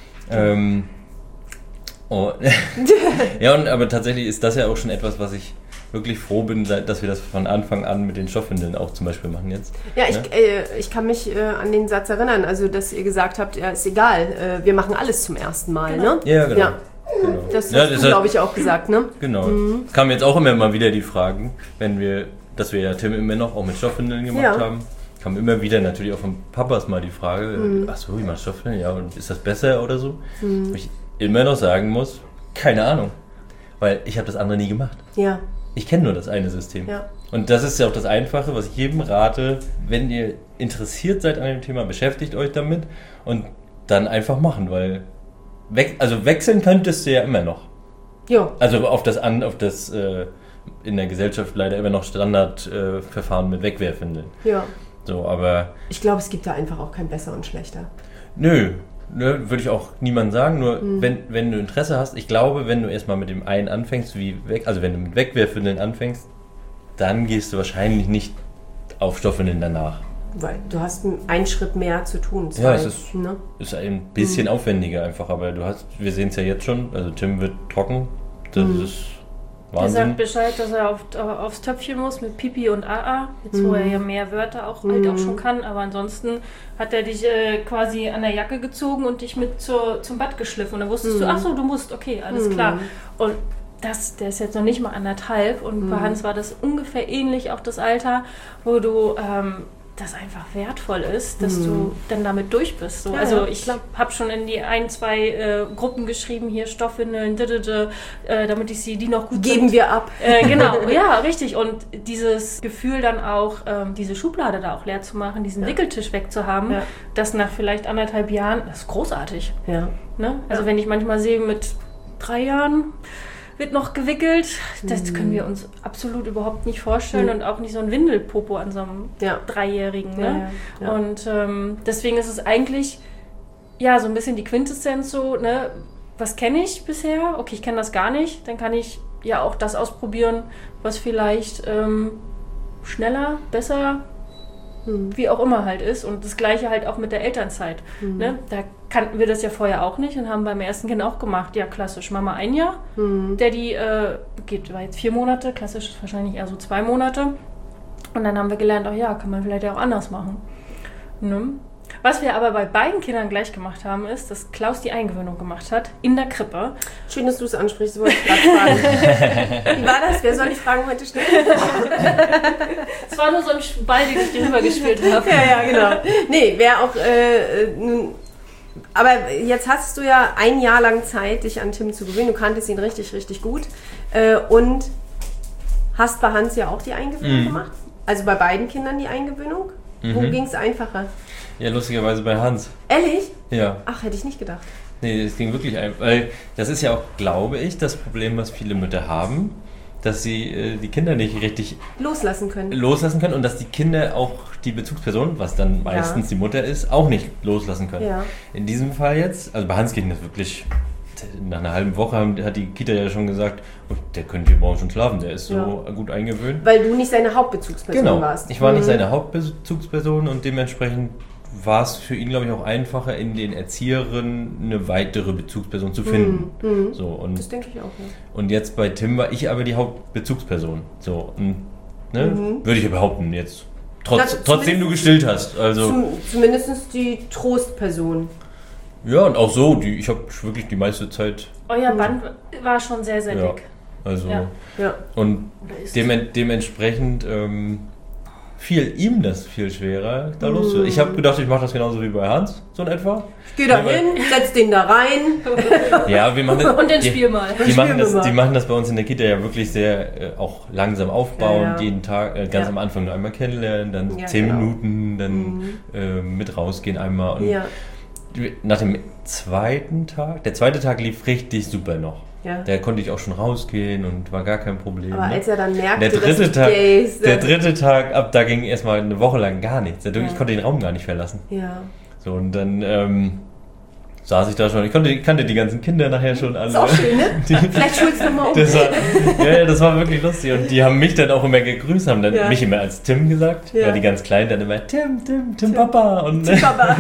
Aber tatsächlich ist das ja auch schon etwas, was ich wirklich froh bin, dass wir das von Anfang an mit den Stoffwindeln auch zum Beispiel machen jetzt. Ja, ich kann mich an den Satz erinnern, also dass ihr gesagt habt, ja, ist egal, wir machen alles zum ersten Mal, ne? Ja, genau. Ja. Genau. Das hast du, glaube ich, auch gesagt, ne? Genau. Es kamen jetzt auch immer mal wieder die Fragen, dass wir ja Tim immer noch auch mit Stoffwindeln gemacht haben. Kam immer wieder natürlich auch von Papas mal die Frage, ach so, wie machst du Stoffwindeln? Ja, und ist das besser oder so? Wo ich immer noch sagen muss, keine Ahnung. Weil ich habe das andere nie gemacht. Ja. Ich kenne nur das eine System. Ja. Und das ist ja auch das Einfache, was ich jedem rate, wenn ihr interessiert seid an dem Thema, beschäftigt euch damit und dann einfach machen, weil wechseln könntest du ja immer noch. Ja. Also auf das in der Gesellschaft leider immer noch Standardverfahren mit Wegwerfwindeln. Ja. So, aber ich glaube, es gibt da einfach auch kein besser und schlechter. Nö, würde ich auch niemandem sagen, nur wenn du Interesse hast, ich glaube, wenn du erstmal mit dem einen anfängst, also wenn du mit Wegwerfwindeln anfängst, dann gehst du wahrscheinlich nicht auf Stoffwindeln danach. Weil du hast einen Schritt mehr zu tun. Ja, es ist ein bisschen aufwendiger einfach, aber wir sehen es ja jetzt schon, also Tim wird trocken, das ist Wahnsinn. Er sagt Bescheid, dass er aufs Töpfchen muss mit Pipi und AA, jetzt wo er ja mehr Wörter auch schon kann, aber ansonsten hat er dich quasi an der Jacke gezogen und dich mit zum Bad geschliffen und dann wusstest du, ach so, du musst, okay, alles klar. Und der ist jetzt noch nicht mal 1,5 und bei Hans war das ungefähr ähnlich, auch das Alter, wo du das einfach wertvoll ist, dass du dann damit durch bist. So. Ja, also ich habe schon in die 2 Gruppen geschrieben, hier Stoffwindeln, damit ich die noch gut geben wir ab. Genau, ja, richtig. Und dieses Gefühl dann auch, diese Schublade da auch leer zu machen, diesen Wickeltisch wegzuhaben, das nach vielleicht 1,5 Jahren, das ist großartig. Ja. Ne? Also wenn ich manchmal sehe, mit 3 Jahren wird noch gewickelt. Das können wir uns absolut überhaupt nicht vorstellen und auch nicht so ein Windelpopo an so einem 3-Jährigen. Ne? Ja. Und deswegen ist es eigentlich so ein bisschen die Quintessenz so, ne? Was kenne ich bisher? Okay, ich kenne das gar nicht. Dann kann ich ja auch das ausprobieren, was vielleicht schneller, besser, wie auch immer halt ist. Und das Gleiche halt auch mit der Elternzeit. Ne? Da kannten wir das ja vorher auch nicht und haben beim ersten Kind auch gemacht. Ja, klassisch, Mama 1 Jahr. Daddy war jetzt 4 Monate, klassisch ist wahrscheinlich eher so 2 Monate. Und dann haben wir gelernt, kann man vielleicht auch anders machen. Ne? Was wir aber bei beiden Kindern gleich gemacht haben, ist, dass Klaus die Eingewöhnung gemacht hat in der Krippe. Schön, dass du es ansprichst, wollte ich gerade fragen. Wie war das? Wer soll die Fragen heute stellen? Es war nur so ein Ball, den ich dir rübergespielt habe. Ja, genau. Nee, wäre auch... aber jetzt hast du ja 1 Jahr lang Zeit, dich an Tim zu gewöhnen. Du kanntest ihn richtig, richtig gut. Und hast bei Hans ja auch die Eingewöhnung gemacht. Also bei beiden Kindern die Eingewöhnung. Wo ging es einfacher? Ja, lustigerweise bei Hans. Ehrlich? Ja. Ach, hätte ich nicht gedacht. Nee, das ging wirklich einfach. Weil das ist ja auch, glaube ich, das Problem, was viele Mütter haben, dass sie die Kinder nicht richtig loslassen können und dass die Kinder auch die Bezugsperson, was dann meistens die Mutter ist, auch nicht loslassen können. Ja. In diesem Fall jetzt, also bei Hans ging das wirklich, nach einer halben Woche hat die Kita ja schon gesagt, der könnte hier morgen schon schlafen, der ist so gut eingewöhnt. Weil du nicht seine Hauptbezugsperson warst. Ich war nicht seine Hauptbezugsperson und dementsprechend war es für ihn, glaube ich, auch einfacher, in den Erzieherinnen eine weitere Bezugsperson zu finden. So, und das denke ich auch, ja. Und jetzt bei Tim war ich aber die Hauptbezugsperson. So, und, würde ich ja behaupten, jetzt. Trotzdem du gestillt hast. Also, zumindest die Trostperson. Ja, und auch so, ich habe wirklich die meiste Zeit... Euer Band war schon sehr, sehr dick. Also, und dementsprechend fiel ihm das viel schwerer, da loszuwerden. Ich habe gedacht, ich mache das genauso wie bei Hans, so in etwa. Ich gehe da hin, setz den da rein. Ja, wir machen das... Und dann spiel mal. Die machen das bei uns in der Kita ja wirklich sehr auch langsam aufbauen, jeden Tag, ganz am Anfang nur einmal kennenlernen, dann 10 Minuten, dann mit rausgehen einmal. Und nach dem zweiten Tag, der zweite Tag lief richtig super noch. Ja. Da konnte ich auch schon rausgehen und war gar kein Problem. Aber als er dann merkte, der dritte Tag, da ging erstmal eine Woche lang gar nichts. Ich konnte den Raum gar nicht verlassen. Ja. So, und dann saß ich da schon. Ich kannte die ganzen Kinder nachher schon alle. Ist auch schön, ne? Vielleicht schulst du mal um. Das war wirklich lustig. Und die haben mich dann auch immer gegrüßt, haben dann mich immer als Tim gesagt. Ja. Die ganz Kleinen dann immer Tim Papa. Und, Tim Papa.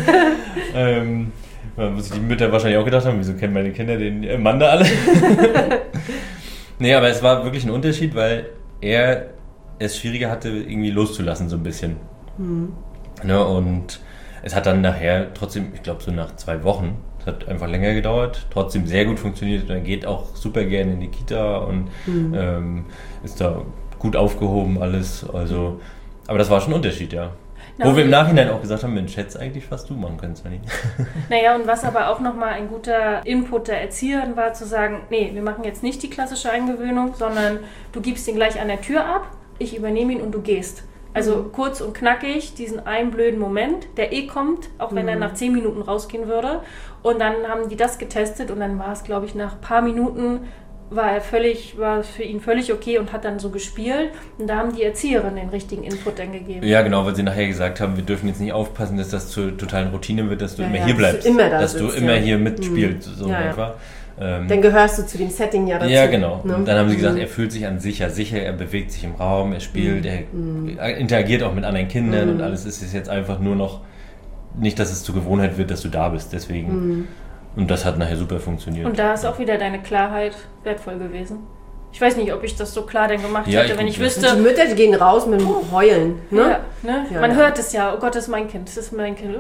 muss die Mütter wahrscheinlich auch gedacht haben, wieso kennen meine Kinder den Mann da alle? Nee, aber es war wirklich ein Unterschied, weil er es schwieriger hatte, irgendwie loszulassen so ein bisschen. Ne, und es hat dann nachher trotzdem, ich glaube so nach 2 Wochen, es hat einfach länger gedauert, trotzdem sehr gut funktioniert. Er geht auch super gerne in die Kita und ist da gut aufgehoben alles. Also, aber das war schon ein Unterschied, ja. Wo wir im Nachhinein auch gesagt haben, Mensch, hättest eigentlich fast du machen können, Svenny. Naja, und was aber auch nochmal ein guter Input der Erzieherin war, zu sagen, nee, wir machen jetzt nicht die klassische Eingewöhnung, sondern du gibst ihn gleich an der Tür ab, ich übernehme ihn und du gehst. Also kurz und knackig, diesen einen blöden Moment, der kommt, auch wenn er nach 10 Minuten rausgehen würde. Und dann haben die das getestet und dann war es, glaube ich, nach ein paar Minuten war es für ihn völlig okay und hat dann so gespielt. Und da haben die Erzieherinnen den richtigen Input dann gegeben. Ja, genau, weil sie nachher gesagt haben, wir dürfen jetzt nicht aufpassen, dass das zur totalen Routine wird, dass du immer hier bleibst. Dass du immer hier mitspielst. So etwa. Dann gehörst du zu dem Setting ja dazu. Ja, genau. Ne? Und dann haben sie gesagt, er fühlt sich an sich ja sicher, er bewegt sich im Raum, er spielt, er interagiert auch mit anderen Kindern und alles ist jetzt einfach nur noch, nicht, dass es zur Gewohnheit wird, dass du da bist. Deswegen. Und das hat nachher super funktioniert. Und da ist auch wieder deine Klarheit wertvoll gewesen. Ich weiß nicht, ob ich das so klar denn gemacht hätte, wenn ich wüsste... Die Mütter gehen raus mit dem Heulen. Ne? Ja, ne? Ja, man hört es ja. Oh Gott, das ist mein Kind. Das ist mein Kind.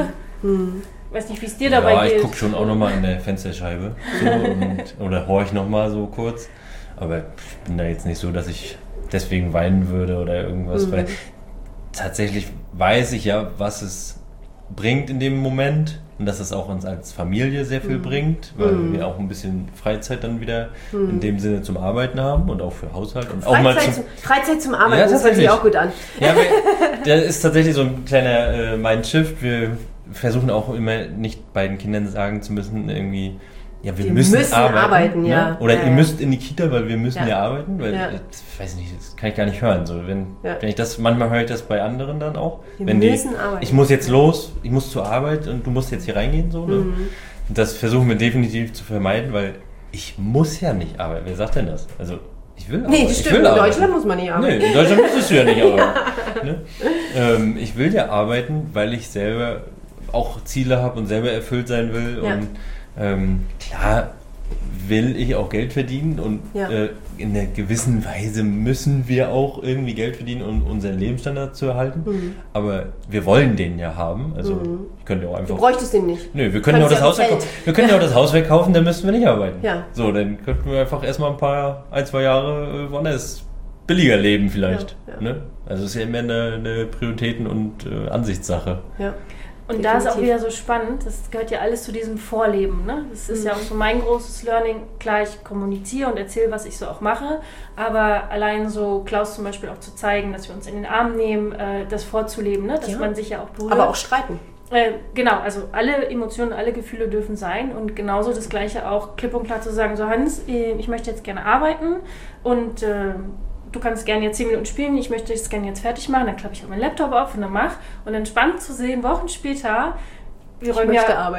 Ich weiß nicht, wie es dir dabei geht. Ich gucke schon auch nochmal in der Fensterscheibe. So, oder horch nochmal so kurz. Aber ich bin da jetzt nicht so, dass ich deswegen weinen würde oder irgendwas. Weil tatsächlich weiß ich ja, was es bringt in dem Moment. Und dass es auch uns als Familie sehr viel bringt, weil wir auch ein bisschen Freizeit dann wieder in dem Sinne zum Arbeiten haben und auch für Haushalt. Und Freizeit zum Arbeiten, das hört sich auch gut an. Ja, das ist tatsächlich so ein kleiner Mindshift. Wir versuchen auch immer nicht beiden Kindern sagen zu müssen, irgendwie, ja, wir müssen arbeiten, ja. Oder ihr müsst in die Kita, weil wir müssen ja arbeiten, weil das weiß ich nicht, das kann ich gar nicht hören. So, wenn ich das, manchmal höre ich das bei anderen dann auch. Wir müssen arbeiten. Ich muss jetzt los, ich muss zur Arbeit und du musst jetzt hier reingehen. So, ne? Das versuchen wir definitiv zu vermeiden, weil ich muss ja nicht arbeiten. Wer sagt denn das? Also ich will arbeiten. Nee, das stimmt, in Deutschland muss man nicht arbeiten. Nee, in Deutschland musstest du ja nicht arbeiten. Ne? Ich will ja arbeiten, weil ich selber auch Ziele habe und selber erfüllt sein will und klar will ich auch Geld verdienen und in einer gewissen Weise müssen wir auch irgendwie Geld verdienen, um unseren Lebensstandard zu erhalten. Aber wir wollen den ja haben. Also ich könnte auch einfach. Du bräuchtest den nicht. Nö, wir können ja auch das Haus wegkaufen. Wir können ja auch das Haus wegkaufen, dann müssten wir nicht arbeiten. Ja. So, dann könnten wir einfach erstmal 1-2 Jahre woanders billiger leben vielleicht. Ja. Ne? Also es ist ja immer eine Prioritäten- und Ansichtssache. Ja. Und da ist auch wieder so spannend, das gehört ja alles zu diesem Vorleben. Ne? Das ist ja auch so mein großes Learning. Klar, ich kommuniziere und erzähle, was ich so auch mache, aber allein so Klaus zum Beispiel auch zu zeigen, dass wir uns in den Arm nehmen, das vorzuleben, ne? Dass man sich ja auch berührt. Aber auch streiten. Genau, also alle Emotionen, alle Gefühle dürfen sein und genauso das Gleiche auch klipp und klar zu sagen, so Hans, ich möchte jetzt gerne arbeiten und du kannst gerne jetzt 10 Minuten spielen, ich möchte es gerne jetzt fertig machen, dann klappe ich auch meinen Laptop auf und dann und dann spannend zu sehen, Wochen später, wir räumen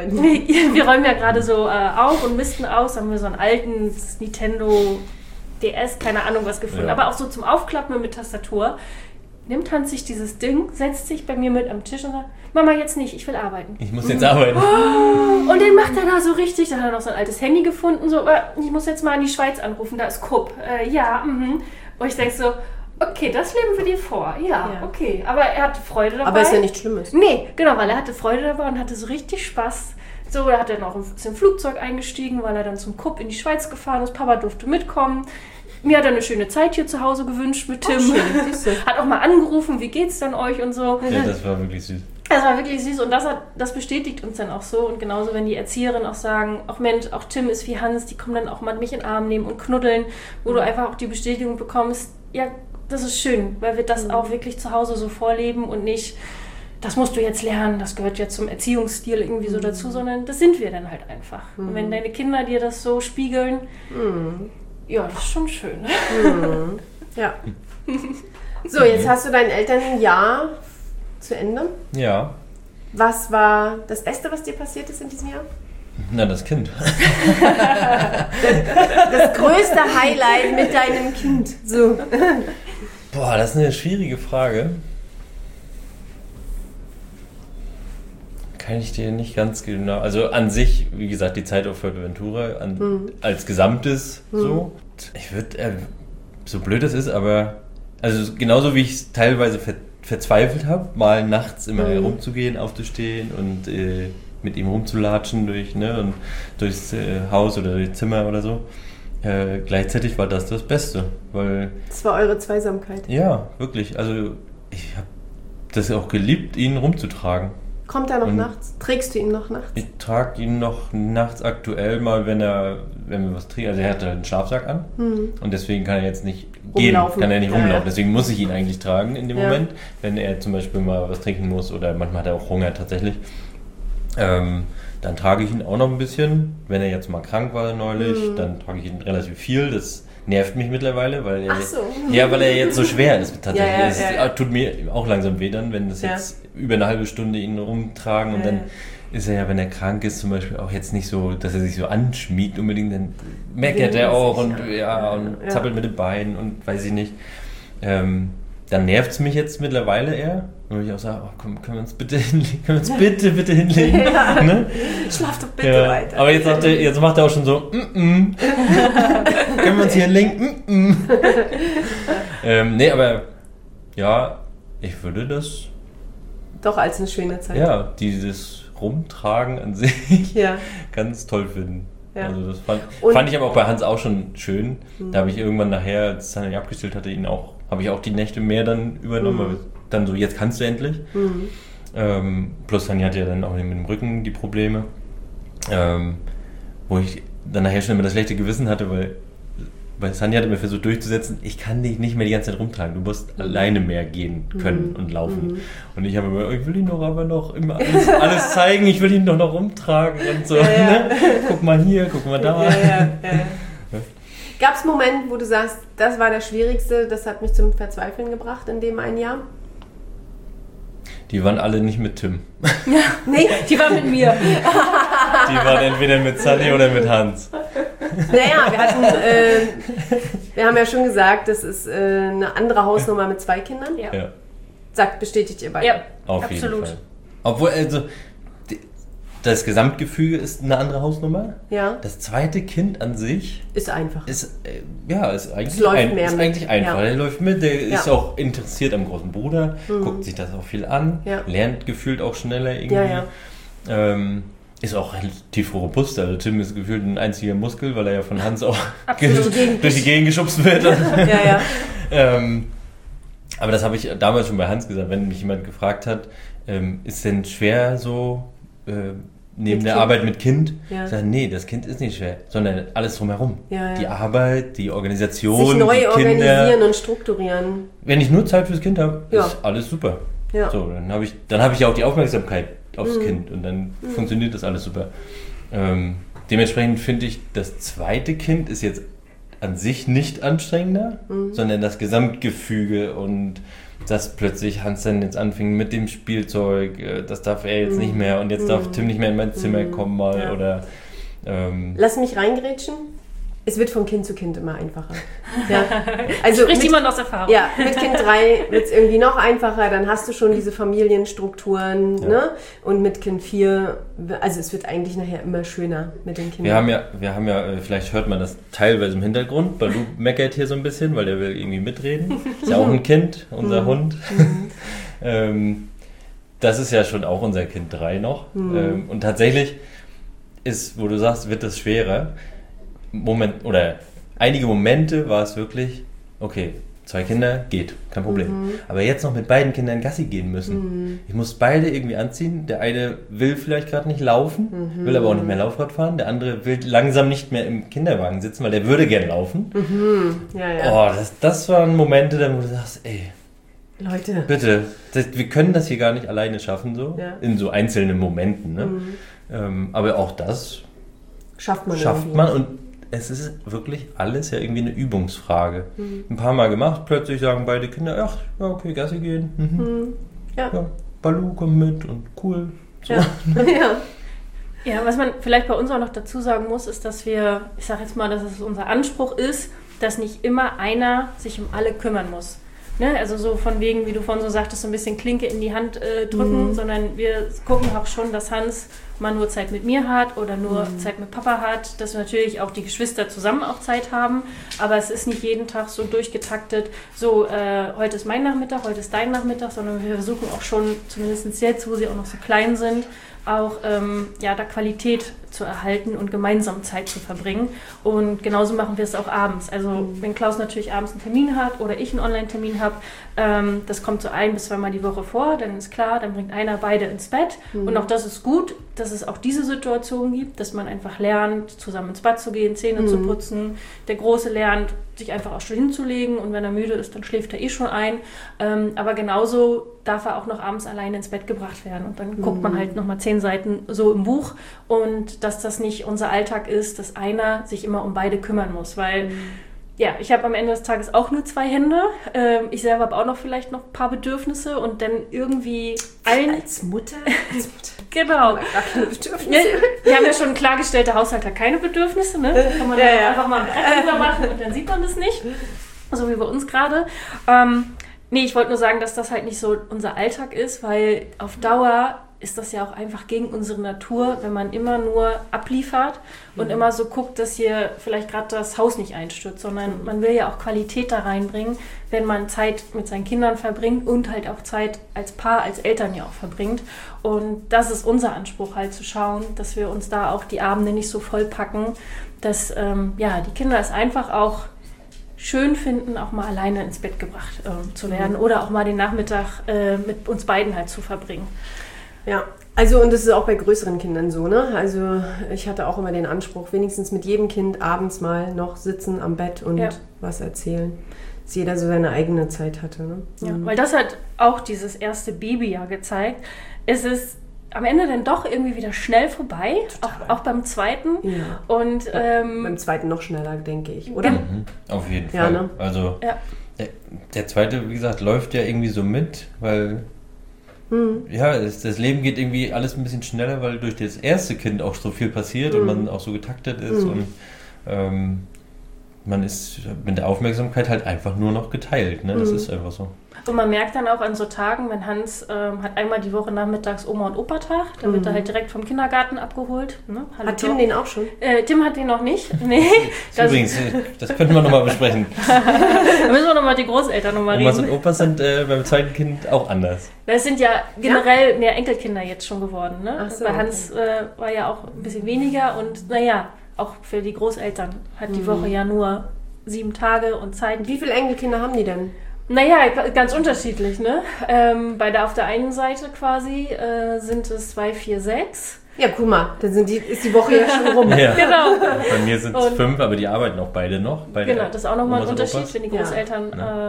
ja gerade so auf und misten aus, haben wir so einen alten Nintendo DS, keine Ahnung was gefunden, aber auch so zum Aufklappen mit Tastatur. Nimmt Hans sich dieses Ding, setzt sich bei mir mit am Tisch und sagt, Mama, jetzt nicht, ich will arbeiten. Ich muss jetzt arbeiten. Und den macht er da so richtig, da hat er noch so ein altes Handy gefunden, so, ich muss jetzt mal in die Schweiz anrufen, da ist Kupp. Und ich denke so, okay, das leben wir dir vor. Ja, okay. Aber er hatte Freude dabei. Aber ist ja nichts Schlimmes. Nee, genau, weil er hatte Freude dabei und hatte so richtig Spaß. So, er hat dann auch ins Flugzeug eingestiegen, weil er dann zum Kupp in die Schweiz gefahren ist. Papa durfte mitkommen. Mir hat er eine schöne Zeit hier zu Hause gewünscht mit Tim. Hat auch mal angerufen, wie geht's denn euch und so. Ja, das war wirklich süß. Das war wirklich süß und das bestätigt uns dann auch so. Und genauso, wenn die Erzieherinnen auch sagen, auch Mensch, auch Tim ist wie Hans, die kommen dann auch mal mich in den Arm nehmen und knuddeln, wo du einfach auch die Bestätigung bekommst, ja, das ist schön, weil wir das auch wirklich zu Hause so vorleben und nicht, das musst du jetzt lernen, das gehört ja zum Erziehungsstil irgendwie so dazu, sondern das sind wir dann halt einfach. Und wenn deine Kinder dir das so spiegeln, ja, das ist schon schön. Ja. So, jetzt hast du dein Elternjahr zu Ende. Ja. Was war das Beste, was dir passiert ist in diesem Jahr? Na, das Kind. Das größte Highlight mit deinem Kind. So. Boah, das ist eine schwierige Frage. Kann ich dir nicht ganz genau... Also an sich, wie gesagt, die Zeit auf Fuerteventura als Gesamtes so. Ich würde, so blöd es ist, aber... Also genauso wie ich es teilweise verzweifelt habe, mal nachts immer herumzugehen, aufzustehen und mit ihm rumzulatschen durchs Haus oder durchs Zimmer oder so. Gleichzeitig war das Beste, weil... Das war eure Zweisamkeit. Ja, wirklich. Also ich habe das auch geliebt, ihn rumzutragen. Kommt er noch nachts? Trägst du ihn noch nachts? Ich trage ihn noch nachts aktuell mal, wenn wir was trinken. Also er hat einen Schlafsack an und deswegen kann er jetzt nicht rumlaufen. Kann er nicht rumlaufen. Ja. Deswegen muss ich ihn eigentlich tragen in dem Moment, wenn er zum Beispiel mal was trinken muss oder manchmal hat er auch Hunger tatsächlich. Dann trage ich ihn auch noch ein bisschen. Wenn er jetzt mal krank war neulich, dann trage ich ihn relativ viel. Das nervt mich mittlerweile, weil er jetzt so schwer ist. Tatsächlich. Es tut mir auch langsam weh dann, wenn das jetzt über eine halbe Stunde ihn rumtragen und dann ist er ja, wenn er krank ist, zum Beispiel auch jetzt nicht so, dass er sich so anschmiegt unbedingt, dann meckert er auch und zappelt mit den Beinen und weiß ich nicht. Dann nervt es mich jetzt mittlerweile eher. Und ich auch sage, können wir uns bitte hinlegen? Können wir uns bitte hinlegen? Ja. Ne? Schlaf doch bitte weiter. Aber jetzt macht er auch schon so, Können wir uns hier hinlegen? Nee, aber ja, ich würde das doch als eine schöne Zeit. Ja, dieses Rumtragen an sich ganz toll finden. Ja. Also das fand ich aber auch bei Hans auch schon schön. Da habe ich irgendwann nachher, als Sanja abgestellt hatte, habe ich auch die Nächte mehr dann übernommen. Weil dann so, jetzt kannst du endlich. Plus Sanja hatte ja dann auch mit dem Rücken die Probleme. Wo ich dann nachher schon immer das schlechte Gewissen hatte, weil Sanja hat mir versucht durchzusetzen, ich kann dich nicht mehr die ganze Zeit rumtragen, du musst alleine mehr gehen können und laufen. Und ich habe immer, ich will ihn doch aber noch immer alles zeigen, ich will ihn doch noch rumtragen und so. Ne? Guck mal hier, guck mal da. Gab es Momente, wo du sagst, das war das Schwierigste, das hat mich zum Verzweifeln gebracht in dem einen Jahr? Die waren alle nicht mit Tim. Nee, die waren mit mir. Die waren entweder mit Sunny oder mit Hans. Naja, wir haben ja schon gesagt, das ist eine andere Hausnummer mit 2 Kindern. Ja. Bestätigt ihr beide? Ja, auf jeden Fall. Obwohl, also, das Gesamtgefüge ist eine andere Hausnummer. Ja. Das zweite Kind an sich ist einfach. Ist eigentlich einfach. Der läuft mit, der ist auch interessiert am großen Bruder, guckt sich das auch viel an, lernt gefühlt auch schneller irgendwie. Ist auch relativ robust. Also Tim ist gefühlt ein einziger Muskel, weil er ja von Hans auch durch die Gegend geschubst wird. Aber das habe ich damals schon bei Hans gesagt, wenn mich jemand gefragt hat, ist denn schwer so neben der Arbeit mit Kind? Ich sage, nee, das Kind ist nicht schwer, sondern alles drumherum. Die Arbeit, die Organisation, sich neu die organisieren Kinder. Und strukturieren. Wenn ich nur Zeit fürs Kind habe, ist alles super. Ja. So, dann habe ich ja auch die Aufmerksamkeit aufs Kind und dann funktioniert das alles super. Dementsprechend finde ich, das zweite Kind ist jetzt an sich nicht anstrengender, sondern das Gesamtgefüge und dass plötzlich Hans dann jetzt anfing mit dem Spielzeug, das darf er jetzt nicht mehr und jetzt darf Tim nicht mehr in mein Zimmer kommen mal oder... Lass mich reingrätschen. Es wird von Kind zu Kind immer einfacher. Ja. Also spricht jemand aus Erfahrung. Ja, mit Kind 3 wird es irgendwie noch einfacher, dann hast du schon diese Familienstrukturen, ne? Und mit Kind 4, also es wird eigentlich nachher immer schöner mit den Kindern. Wir haben ja, vielleicht hört man das teilweise im Hintergrund, Balu meckert hier so ein bisschen, weil der will irgendwie mitreden. Ist ja auch ein Kind, unser Hund. Das ist ja schon auch unser Kind 3 noch. Und tatsächlich ist, wo du sagst, wird das schwerer. Einige Momente war es wirklich, okay, 2 Kinder, geht, kein Problem. Aber jetzt noch mit beiden Kindern Gassi gehen müssen. Ich muss beide irgendwie anziehen. Der eine will vielleicht gerade nicht laufen, will aber auch nicht mehr Laufrad fahren. Der andere will langsam nicht mehr im Kinderwagen sitzen, weil der würde gern laufen. Oh, das waren Momente, wo du sagst, ey, Leute, bitte, wir können das hier gar nicht alleine schaffen, so in so einzelnen Momenten. Ne? Aber auch das schafft man und es ist wirklich alles ja irgendwie eine Übungsfrage. Ein paar Mal gemacht, plötzlich sagen beide Kinder, ach, ja, okay, Gassi gehen. Ja, Balu, komm mit und cool. So. Ja, was man vielleicht bei uns auch noch dazu sagen muss, ist, dass wir, ich sage jetzt mal, dass es unser Anspruch ist, dass nicht immer einer sich um alle kümmern muss. Ne? Also so von wegen, wie du vorhin so sagtest, so ein bisschen Klinke in die Hand drücken, sondern wir gucken auch schon, dass Hans mal nur Zeit mit mir hat oder nur Zeit mit Papa hat, dass natürlich auch die Geschwister zusammen auch Zeit haben, aber es ist nicht jeden Tag so durchgetaktet, so heute ist mein Nachmittag, heute ist dein Nachmittag, sondern wir versuchen auch schon, zumindest jetzt, wo sie auch noch so klein sind, auch da Qualität zu erhalten und gemeinsam Zeit zu verbringen. Und genauso machen wir es auch abends. Also wenn Klaus natürlich abends einen Termin hat oder ich einen Online-Termin habe, das kommt so 1 bis 2 Mal die Woche vor, dann ist klar, dann bringt einer beide ins Bett und auch das ist gut. dass es auch diese Situation gibt, dass man einfach lernt, zusammen ins Bad zu gehen, Zähne zu putzen. Der Große lernt, sich einfach auch schon hinzulegen und wenn er müde ist, dann schläft er schon ein. Aber genauso darf er auch noch abends alleine ins Bett gebracht werden. Und dann guckt man halt nochmal 10 Seiten so im Buch und dass das nicht unser Alltag ist, dass einer sich immer um beide kümmern muss, weil ja, ich habe am Ende des Tages auch nur 2 Hände. Ich selber habe auch noch vielleicht noch ein paar Bedürfnisse und dann irgendwie allen... Als Mutter? Genau. Gar keine Bedürfnisse. Wir haben ja schon klargestellt, der Haushalt hat keine Bedürfnisse. Ne? Da kann man einfach mal ein Brett drüber machen und dann sieht man das nicht. So wie bei uns gerade. Nee, ich wollte nur sagen, dass das halt nicht so unser Alltag ist, weil auf Dauer ist das ja auch einfach gegen unsere Natur, wenn man immer nur abliefert und immer so guckt, dass hier vielleicht gerade das Haus nicht einstürzt, sondern man will ja auch Qualität da reinbringen, wenn man Zeit mit seinen Kindern verbringt und halt auch Zeit als Paar, als Eltern ja auch verbringt. Und das ist unser Anspruch halt zu schauen, dass wir uns da auch die Abende nicht so vollpacken, dass die Kinder es einfach auch schön finden, auch mal alleine ins Bett gebracht zu werden oder auch mal den Nachmittag mit uns beiden halt zu verbringen. Ja, also und das ist auch bei größeren Kindern so, ne? Also ich hatte auch immer den Anspruch, wenigstens mit jedem Kind abends mal noch sitzen am Bett und was erzählen. Dass jeder so seine eigene Zeit hatte, ne? Ja, weil das hat auch dieses erste Babyjahr gezeigt. Es ist am Ende dann doch irgendwie wieder schnell vorbei, auch beim zweiten. Ja. Und, beim zweiten noch schneller, denke ich, oder? Auf jeden Fall. Ja, ne? Also der zweite, wie gesagt, läuft ja irgendwie so mit, weil das Leben geht irgendwie alles ein bisschen schneller, weil durch das erste Kind auch so viel passiert und man auch so getaktet ist und man ist mit der Aufmerksamkeit halt einfach nur noch geteilt. Ne? Das ist einfach so. Und man merkt dann auch an so Tagen, wenn Hans hat einmal die Woche nachmittags Oma- und Opa-Tag, dann wird er halt direkt vom Kindergarten abgeholt. Ne? Hat Tim den auch schon? Tim hat den noch nicht. Nee. Übrigens, das könnten wir nochmal besprechen. Da müssen wir nochmal die Großeltern nochmal reden. Omas und Opas sind beim zweiten Kind auch anders. Das sind ja generell mehr Enkelkinder jetzt schon geworden. Ne? Ach so, Bei Hans war ja auch ein bisschen weniger und auch für die Großeltern hat die Woche ja nur 7 Tage und Zeit. Wie viele Enkelkinder haben die denn? Naja, ganz unterschiedlich, ne? Auf der einen Seite quasi sind es 2, 4, 6. Ja, guck mal, dann ist die Woche ja schon rum. Ja. Genau. Bei mir sind es 5, aber die arbeiten auch beide noch. Genau, das ist auch nochmal ein Unterschied, wenn die Großeltern,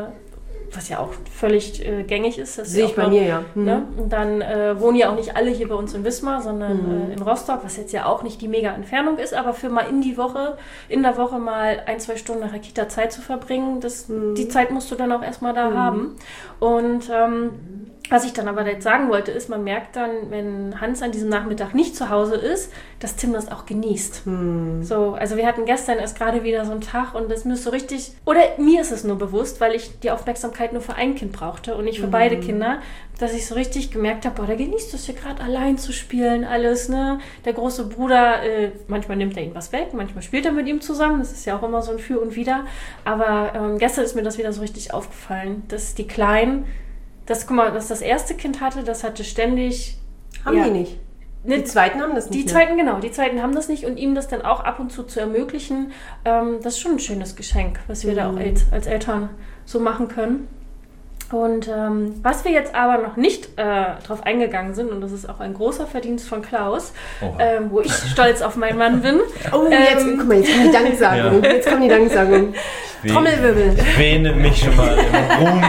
was ja auch völlig gängig ist. Das sehe ich bei mir, ja. Ne? Und dann wohnen ja auch nicht alle hier bei uns in Wismar, sondern in Rostock, was jetzt ja auch nicht die mega Entfernung ist, aber für mal in der Woche mal 1, 2 Stunden nach der Kita Zeit zu verbringen, die Zeit musst du dann auch erstmal da haben. Und was ich dann aber jetzt sagen wollte, ist, man merkt dann, wenn Hans an diesem Nachmittag nicht zu Hause ist, dass Tim das auch genießt. So, also wir hatten gestern erst gerade wieder so einen Tag und das mir ist so richtig, oder mir ist es nur bewusst, weil ich die Aufmerksamkeit nur für ein Kind brauchte und nicht für beide Kinder, dass ich so richtig gemerkt habe, der genießt das hier gerade allein zu spielen, alles, ne? Der große Bruder, manchmal nimmt er ihm was weg, manchmal spielt er mit ihm zusammen, das ist ja auch immer so ein Für und Wider, aber gestern ist mir das wieder so richtig aufgefallen, dass die Kleinen, guck mal, was das erste Kind hatte, das hatte ständig... Haben die nicht? Die Zweiten haben das nicht. Die Zweiten haben das nicht und ihm das dann auch ab und zu ermöglichen, das ist schon ein schönes Geschenk, was wir da auch als Eltern so machen können. Und was wir jetzt aber noch nicht drauf eingegangen sind, und das ist auch ein großer Verdienst von Klaus, wo ich stolz auf meinen Mann bin. Oh, jetzt kommt die Danksagung. Ja. Jetzt kommt die Danksagung. Trommelwirbel. Ich wähne mich schon mal im Ruhm.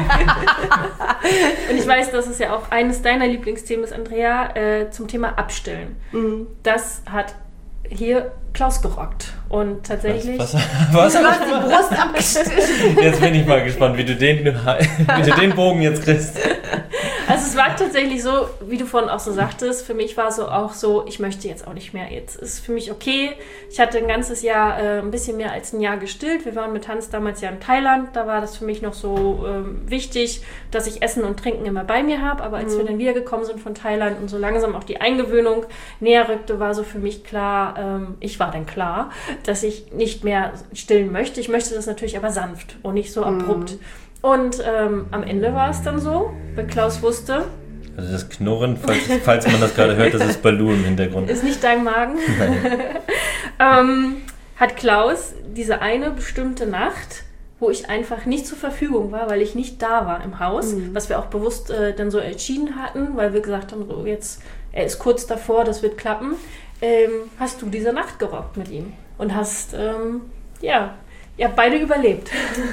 Und ich weiß, dass es ja auch eines deiner Lieblingsthemen ist, Andrea, zum Thema Abstillen. Das hat hier Klaus gerockt. Und tatsächlich... Was du hast die Brust abgestellt. Jetzt bin ich mal gespannt, wie du den Bogen jetzt kriegst. Also es war tatsächlich so, wie du vorhin auch so sagtest, für mich war so auch so, ich möchte jetzt auch nicht mehr. Jetzt ist für mich okay. Ich hatte ein ganzes Jahr, ein bisschen mehr als ein Jahr gestillt. Wir waren mit Hans damals ja in Thailand. Da war das für mich noch so wichtig, dass ich Essen und Trinken immer bei mir habe. Aber als wir dann wiedergekommen sind von Thailand und so langsam auch die Eingewöhnung näher rückte, war so für mich klar, ich war dann klar, dass ich nicht mehr stillen möchte. Ich möchte das natürlich aber sanft und nicht so abrupt. Und am Ende war es dann so, weil Klaus wusste... Also das Knurren, falls man das gerade hört, das ist Balu im Hintergrund. Ist nicht dein Magen. Hat Klaus diese eine bestimmte Nacht, wo ich einfach nicht zur Verfügung war, weil ich nicht da war im Haus, was wir auch bewusst dann so entschieden hatten, weil wir gesagt haben, so jetzt er ist kurz davor, das wird klappen, hast du diese Nacht gerockt mit ihm und hast, ihr habt beide überlebt.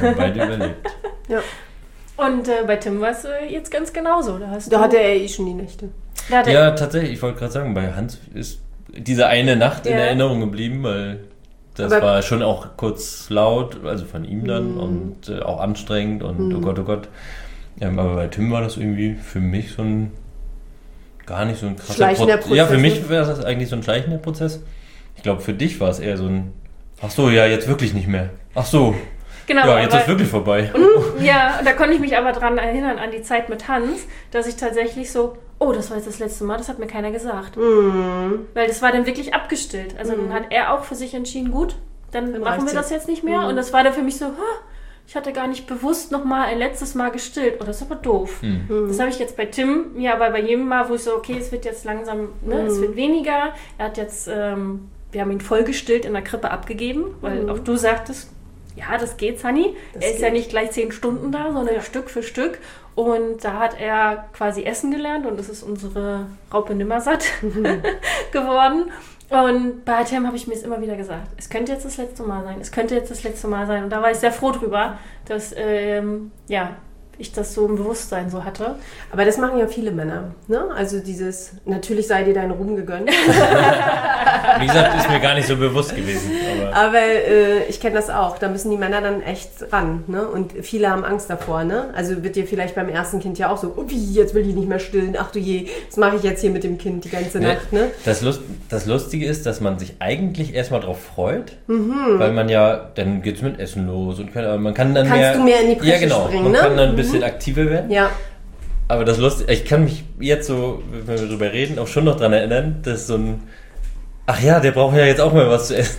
Ja. Und bei Tim war es jetzt ganz genauso. Da hatte er schon die Nächte. Ja, tatsächlich, ich wollte gerade sagen, bei Hans ist diese eine Nacht in Erinnerung geblieben, weil das war schon auch kurz laut, also von ihm dann und auch anstrengend und oh Gott. Aber bei Tim war das irgendwie für mich so gar nicht so ein krasser Prozess. Ja, für mich wäre das eigentlich so ein schleichender Prozess. Ich glaube, für dich war es eher so ein, ach so, ja, jetzt wirklich nicht mehr. Ach so. Genau, ja, jetzt ist wirklich vorbei. Und, da konnte ich mich aber dran erinnern, an die Zeit mit Hans, dass ich tatsächlich so, oh, das war jetzt das letzte Mal, das hat mir keiner gesagt. Weil das war dann wirklich abgestillt. Also dann hat er auch für sich entschieden, gut, dann machen wir das jetzt nicht mehr. Und das war dann für mich so, ich hatte gar nicht bewusst nochmal ein letztes Mal gestillt. Oh, das ist aber doof. Das habe ich jetzt bei Tim, aber bei jedem Mal, wo ich so, okay, es wird jetzt langsam, es wird weniger. Er hat jetzt, wir haben ihn voll gestillt in der Krippe abgegeben, weil auch du sagtest, ja, das geht, Sunny. Er ist ja nicht gleich 10 Stunden da, sondern Stück für Stück. Und da hat er quasi essen gelernt und das ist unsere Raupe Nimmersatt geworden. Und bei Tim habe ich mir es immer wieder gesagt, es könnte jetzt das letzte Mal sein. Und da war ich sehr froh drüber, dass ich das so im Bewusstsein so hatte. Aber das machen ja viele Männer, ne? Also dieses, natürlich sei dir dein Ruhm gegönnt. Wie gesagt, ist mir gar nicht so bewusst gewesen. Aber ich kenne das auch, da müssen die Männer dann echt ran, ne? Und viele haben Angst davor, ne? Also wird dir vielleicht beim ersten Kind ja auch so, jetzt will ich nicht mehr stillen, ach du je, was mache ich jetzt hier mit dem Kind die ganze Nacht, ne? Das Lustige ist, dass man sich eigentlich erstmal drauf freut, weil man ja, dann geht's mit Essen los und man kann dann Kannst du mehr in die Bresche springen, man ne? kann dann ein bisschen aktiver werden. Ja. Aber das Lustige, ich kann mich jetzt so, wenn wir drüber reden, auch schon noch dran erinnern, dass so ein, ach ja, der braucht ja jetzt auch mal was zu essen.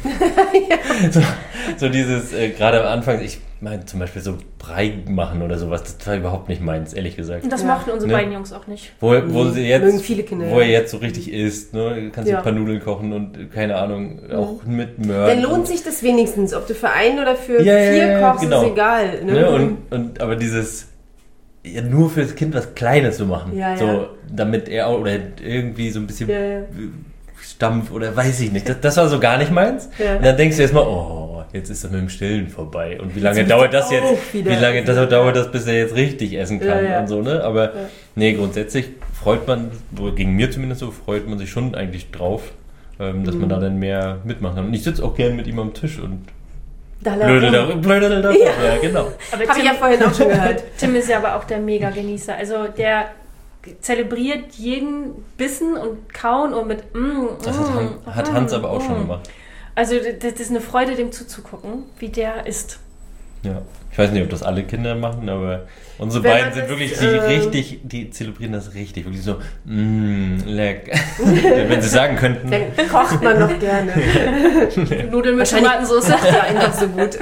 so dieses, gerade am Anfang, ich meine zum Beispiel so Brei machen oder sowas, das war überhaupt nicht meins, ehrlich gesagt. Und das mochten unsere beiden Jungs auch nicht. Wo viele Kinder, er jetzt so richtig isst, ne? Du kannst ein paar Nudeln kochen und keine Ahnung, auch mit Möhren. Dann lohnt sich das wenigstens, ob du für einen oder für 4 kochst, ist egal. Ne? Aber dieses, nur für das Kind was Kleines zu machen, so, damit er auch, oder irgendwie so ein bisschen Stampf oder weiß ich nicht, das war so gar nicht meins. Und dann denkst du erstmal, jetzt ist das mit dem Stillen vorbei. Und wie lange dauert das jetzt? Dauert das, bis er jetzt richtig essen kann und so, ne? Aber grundsätzlich freut man, gegen mir zumindest so, freut man sich schon eigentlich drauf, dass man da dann mehr mitmachen kann. Und ich sitze auch gern mit ihm am Tisch und blödel darüber. Ja, genau. Habe ich ja vorhin auch schon gehört. Tim ist ja aber auch der Mega-Genießer. Also der zelebriert jeden Bissen und Kauen und mit Das hat Hans aber auch schon gemacht. Also das ist eine Freude, dem zuzugucken, wie der isst. Ja, ich weiß nicht, ob das alle Kinder machen, aber unsere beiden sind wirklich die zelebrieren das richtig. Wirklich so, leck. Wenn sie sagen könnten. Dann kocht man noch gerne. Nudeln mit Tomatensauce. Macht ja einfach so gut.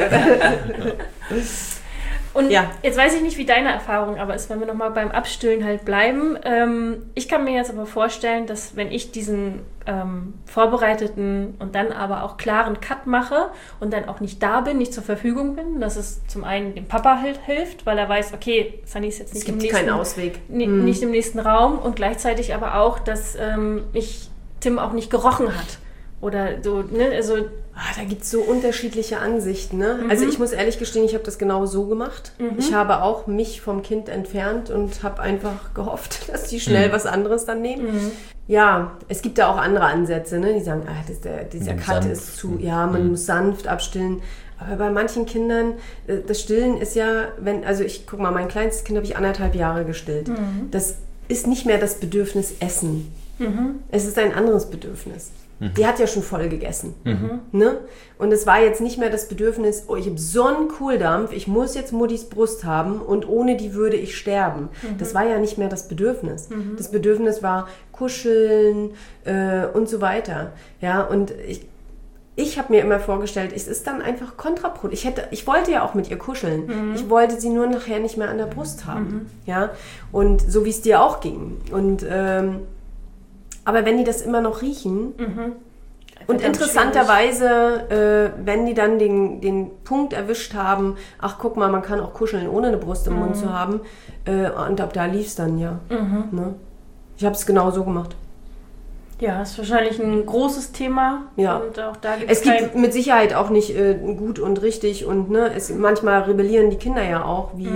Und jetzt weiß ich nicht, wie deine Erfahrung aber ist, wenn wir nochmal beim Abstillen halt bleiben. Ich kann mir jetzt aber vorstellen, dass wenn ich diesen vorbereiteten und dann aber auch klaren Cut mache und dann auch nicht da bin, nicht zur Verfügung bin, dass es zum einen dem Papa halt hilft, weil er weiß, okay, Sunny ist jetzt nicht im nächsten, keinen Ausweg. Nicht im nächsten Raum und gleichzeitig aber auch, dass mich Tim auch nicht gerochen hat. Oder so, ne, also... da gibt es so unterschiedliche Ansichten, ne? Also ich muss ehrlich gestehen, ich habe das genau so gemacht. Ich habe auch mich vom Kind entfernt und habe einfach gehofft, dass die schnell was anderes dann nehmen. Ja, es gibt da auch andere Ansätze, ne? Die sagen, dieser Cut ist zu, man muss sanft abstillen. Aber bei manchen Kindern, das Stillen ist ja, guck mal, mein kleinstes Kind habe ich 1,5 Jahre gestillt. Das ist nicht mehr das Bedürfnis Essen. Es ist ein anderes Bedürfnis. Die hat ja schon voll gegessen. Ne? Und es war jetzt nicht mehr das Bedürfnis, ich habe so einen Kohldampf, ich muss jetzt Muttis Brust haben und ohne die würde ich sterben. Das war ja nicht mehr das Bedürfnis. Das Bedürfnis war kuscheln und so weiter. Ja, und ich habe mir immer vorgestellt, es ist dann einfach kontraproduktiv. Ich wollte ja auch mit ihr kuscheln. Ich wollte sie nur nachher nicht mehr an der Brust haben. Ja? Und so wie es dir auch ging. Und aber wenn die das immer noch riechen und interessanterweise, wenn die dann den Punkt erwischt haben, ach guck mal, man kann auch kuscheln, ohne eine Brust im Mund zu haben, und ab da lief es dann, Ne? Ich habe es genau so gemacht. Ja, ist wahrscheinlich ein großes Thema. Ja. Und auch da es gibt mit Sicherheit auch nicht gut und richtig und manchmal rebellieren die Kinder ja auch, wie,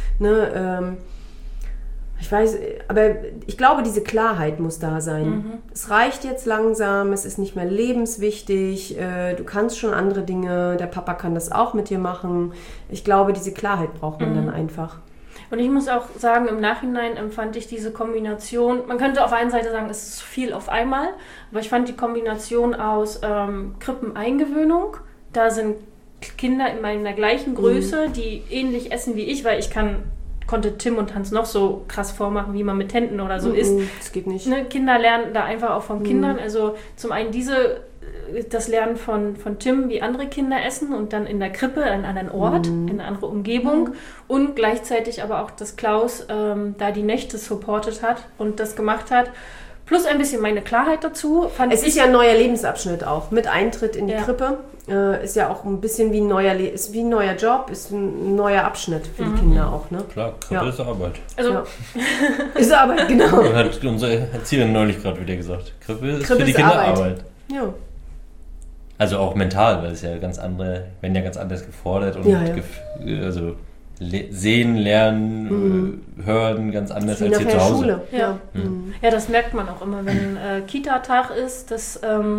ich weiß, aber ich glaube, diese Klarheit muss da sein. Es reicht jetzt langsam, es ist nicht mehr lebenswichtig, du kannst schon andere Dinge, der Papa kann das auch mit dir machen. Ich glaube, diese Klarheit braucht man dann einfach. Und ich muss auch sagen, im Nachhinein empfand ich diese Kombination, man könnte auf einer Seite sagen, es ist zu viel auf einmal, aber ich fand die Kombination aus Krippeneingewöhnung, da sind Kinder in meiner gleichen Größe, die ähnlich essen wie ich, weil konnte Tim und Hans noch so krass vormachen, wie man mit Händen oder so isst. Das geht nicht. Kinder lernen da einfach auch von Kindern, also zum einen das Lernen von Tim, wie andere Kinder essen und dann in der Krippe an einen anderen Ort, in eine andere Umgebung und gleichzeitig aber auch, dass Klaus da die Nächte supportet hat und das gemacht hat. Plus ein bisschen meine Klarheit dazu. Ist ja ein neuer Lebensabschnitt auch. Mit Eintritt in die Krippe ist ja auch ein bisschen wie ein neuer Job, ist ein neuer Abschnitt für die Kinder auch. Ne? Klar, Krippe ist Arbeit. Also ist Arbeit, genau. Das hat unsere Erzieherin neulich gerade wieder gesagt. Krippe ist für die Kinder Arbeit. Ja. Also auch mental, weil es ja ganz anders gefordert und also sehen, lernen, hören ganz anders als hier zu Hause. Schule. Ja. Ja, das merkt man auch immer, wenn Kita-Tag ist, dass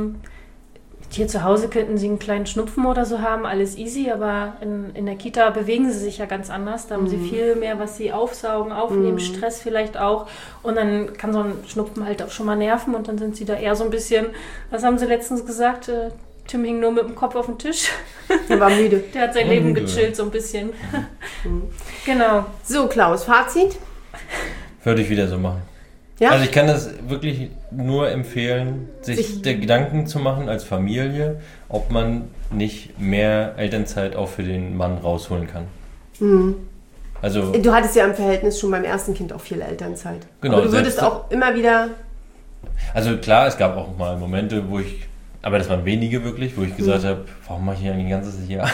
hier zu Hause könnten sie einen kleinen Schnupfen oder so haben, alles easy, aber in der Kita bewegen sie sich ja ganz anders. Da haben sie viel mehr, was sie aufsaugen, aufnehmen, Stress vielleicht auch. Und dann kann so ein Schnupfen halt auch schon mal nerven und dann sind sie da eher so ein bisschen, was haben sie letztens gesagt? Tim hing nur mit dem Kopf auf den Tisch. Der war müde. Der hat sein Leben gechillt so ein bisschen. Genau. So, Klaus, Fazit? Würde ich wieder so machen. Ja? Also ich kann das wirklich nur empfehlen, sich der Gedanken zu machen als Familie, ob man nicht mehr Elternzeit auch für den Mann rausholen kann. Also, du hattest ja im Verhältnis schon beim ersten Kind auch viel Elternzeit. Genau. Aber du würdest auch immer wieder... Also klar, es gab auch mal Momente, aber das waren wenige wirklich, wo ich gesagt habe, warum mache ich eigentlich ein ganzes Jahr?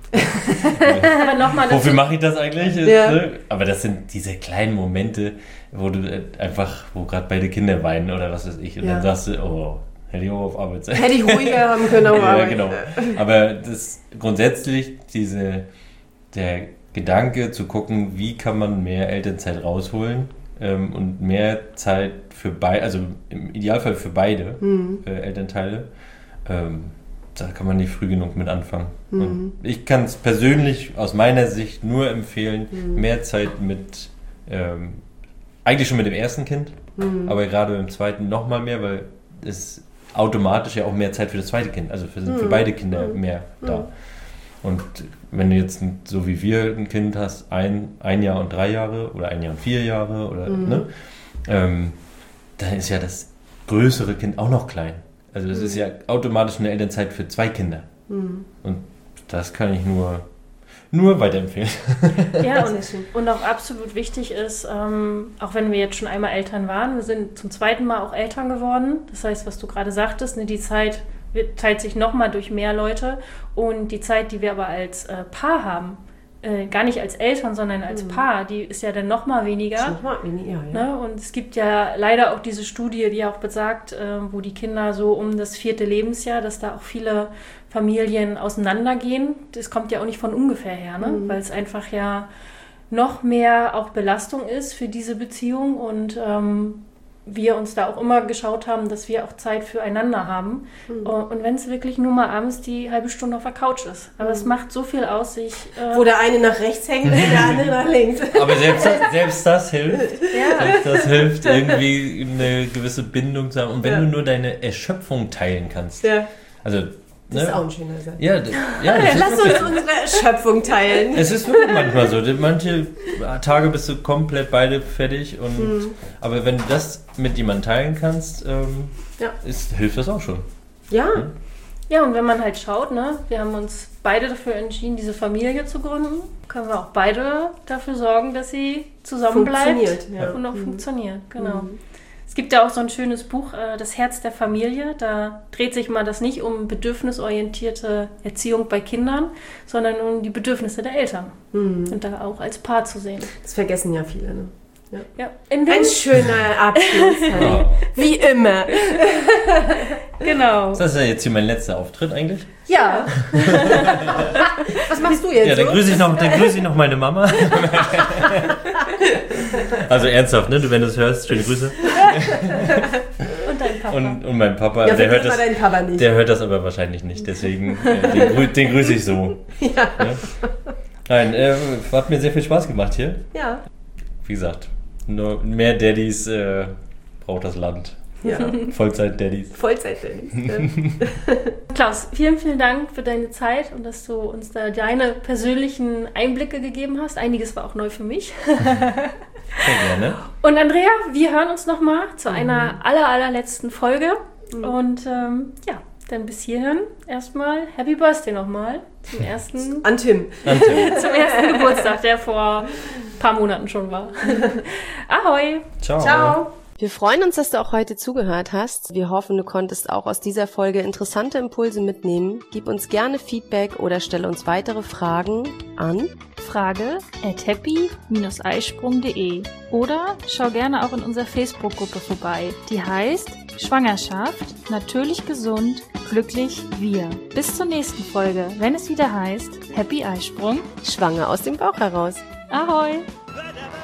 Aber nochmal, wofür mache ich das eigentlich? Ja. Aber das sind diese kleinen Momente, wo du wo gerade beide Kinder weinen oder was weiß ich. Und dann sagst du, oh, hätte ich auch auf Arbeit sein. Hätte ich ruhiger haben können auf Arbeit. Ja, genau. Aber das grundsätzlich der Gedanke zu gucken, wie kann man mehr Elternzeit rausholen und mehr Zeit für beide, also im Idealfall für beide Elternteile, da kann man nicht früh genug mit anfangen. Und ich kann es persönlich aus meiner Sicht nur empfehlen, mehr Zeit mit, eigentlich schon mit dem ersten Kind, aber gerade beim zweiten noch mal mehr, weil es automatisch ja auch mehr Zeit für das zweite Kind, also für beide Kinder mehr da. Und wenn du jetzt so wie wir ein Kind hast, ein Jahr und 3 Jahre oder 1 Jahr und 4 Jahre oder dann ist ja das größere Kind auch noch klein. Also das ist ja automatisch eine Elternzeit für 2 Kinder. Und das kann ich nur weiterempfehlen. Ja, und auch absolut wichtig ist, auch wenn wir jetzt schon einmal Eltern waren, wir sind zum zweiten Mal auch Eltern geworden. Das heißt, was du gerade sagtest, die Zeit teilt sich nochmal durch mehr Leute. Und die Zeit, die wir aber als Paar haben, gar nicht als Eltern, sondern als Paar, die ist ja dann nochmal weniger. Nochmal weniger, ja. Ne? Und es gibt ja leider auch diese Studie, die auch besagt, wo die Kinder so um das 4. Lebensjahr, dass da auch viele Familien auseinandergehen. Das kommt ja auch nicht von ungefähr her, ne? Weil es einfach ja noch mehr auch Belastung ist für diese Beziehung und wir uns da auch immer geschaut haben, dass wir auch Zeit füreinander haben. Und wenn es wirklich nur mal abends die halbe Stunde auf der Couch ist. Aber es macht so viel aus, sich... Wo der eine nach rechts hängt und der andere nach links. Aber selbst das hilft. Ja. Selbst das hilft, irgendwie eine gewisse Bindung zu haben. Und wenn du nur deine Erschöpfung teilen kannst. Ja. Also... Das ist auch ein schöner Satz. Ja, lass uns unsere Erschöpfung teilen. Es ist wirklich manchmal so. Manche Tage bist du komplett beide fertig. Aber wenn du das mit jemandem teilen kannst, hilft das auch schon. Ja. Ja, und wenn man halt schaut, ne, wir haben uns beide dafür entschieden, diese Familie zu gründen, können wir auch beide dafür sorgen, dass sie zusammenbleibt und auch funktioniert. Genau. Es gibt ja auch so ein schönes Buch, Das Herz der Familie. Da dreht sich mal das nicht um bedürfnisorientierte Erziehung bei Kindern, sondern um die Bedürfnisse der Eltern. Und da auch als Paar zu sehen. Das vergessen ja viele, ne? Ja. Ein schöner Abschluss. Wie immer. Genau. Ist das ja jetzt hier mein letzter Auftritt eigentlich? Ja. Was machst du jetzt? Ja, dann grüße ich noch meine Mama. Also ernsthaft, ne? Du, wenn du es hörst, schöne Grüße. Und dein Papa. Und mein Papa, ja, der hört das. Deinen Papa nicht. Der hört das aber wahrscheinlich nicht, deswegen den grüße ich so. Ja. Nein, hat mir sehr viel Spaß gemacht hier. Ja. Wie gesagt, nur mehr Daddys braucht das Land. Ja. Vollzeit-Daddys. Vollzeit-Daddys. Klaus, vielen, vielen Dank für deine Zeit und dass du uns da deine persönlichen Einblicke gegeben hast. Einiges war auch neu für mich. Sehr gerne. Und Andrea, wir hören uns nochmal zu einer allerletzten Folge. Und dann bis hierhin erstmal Happy Birthday nochmal zum ersten... An Tim. Zum ersten Geburtstag, der vor ein paar Monaten schon war. Ahoi. Ciao. Ciao. Wir freuen uns, dass du auch heute zugehört hast. Wir hoffen, du konntest auch aus dieser Folge interessante Impulse mitnehmen. Gib uns gerne Feedback oder stelle uns weitere Fragen an frage@happy-eisprung.de oder schau gerne auch in unserer Facebook-Gruppe vorbei. Die heißt Schwangerschaft, natürlich gesund, glücklich wir. Bis zur nächsten Folge, wenn es wieder heißt Happy Eisprung. Schwanger aus dem Bauch heraus. Ahoi!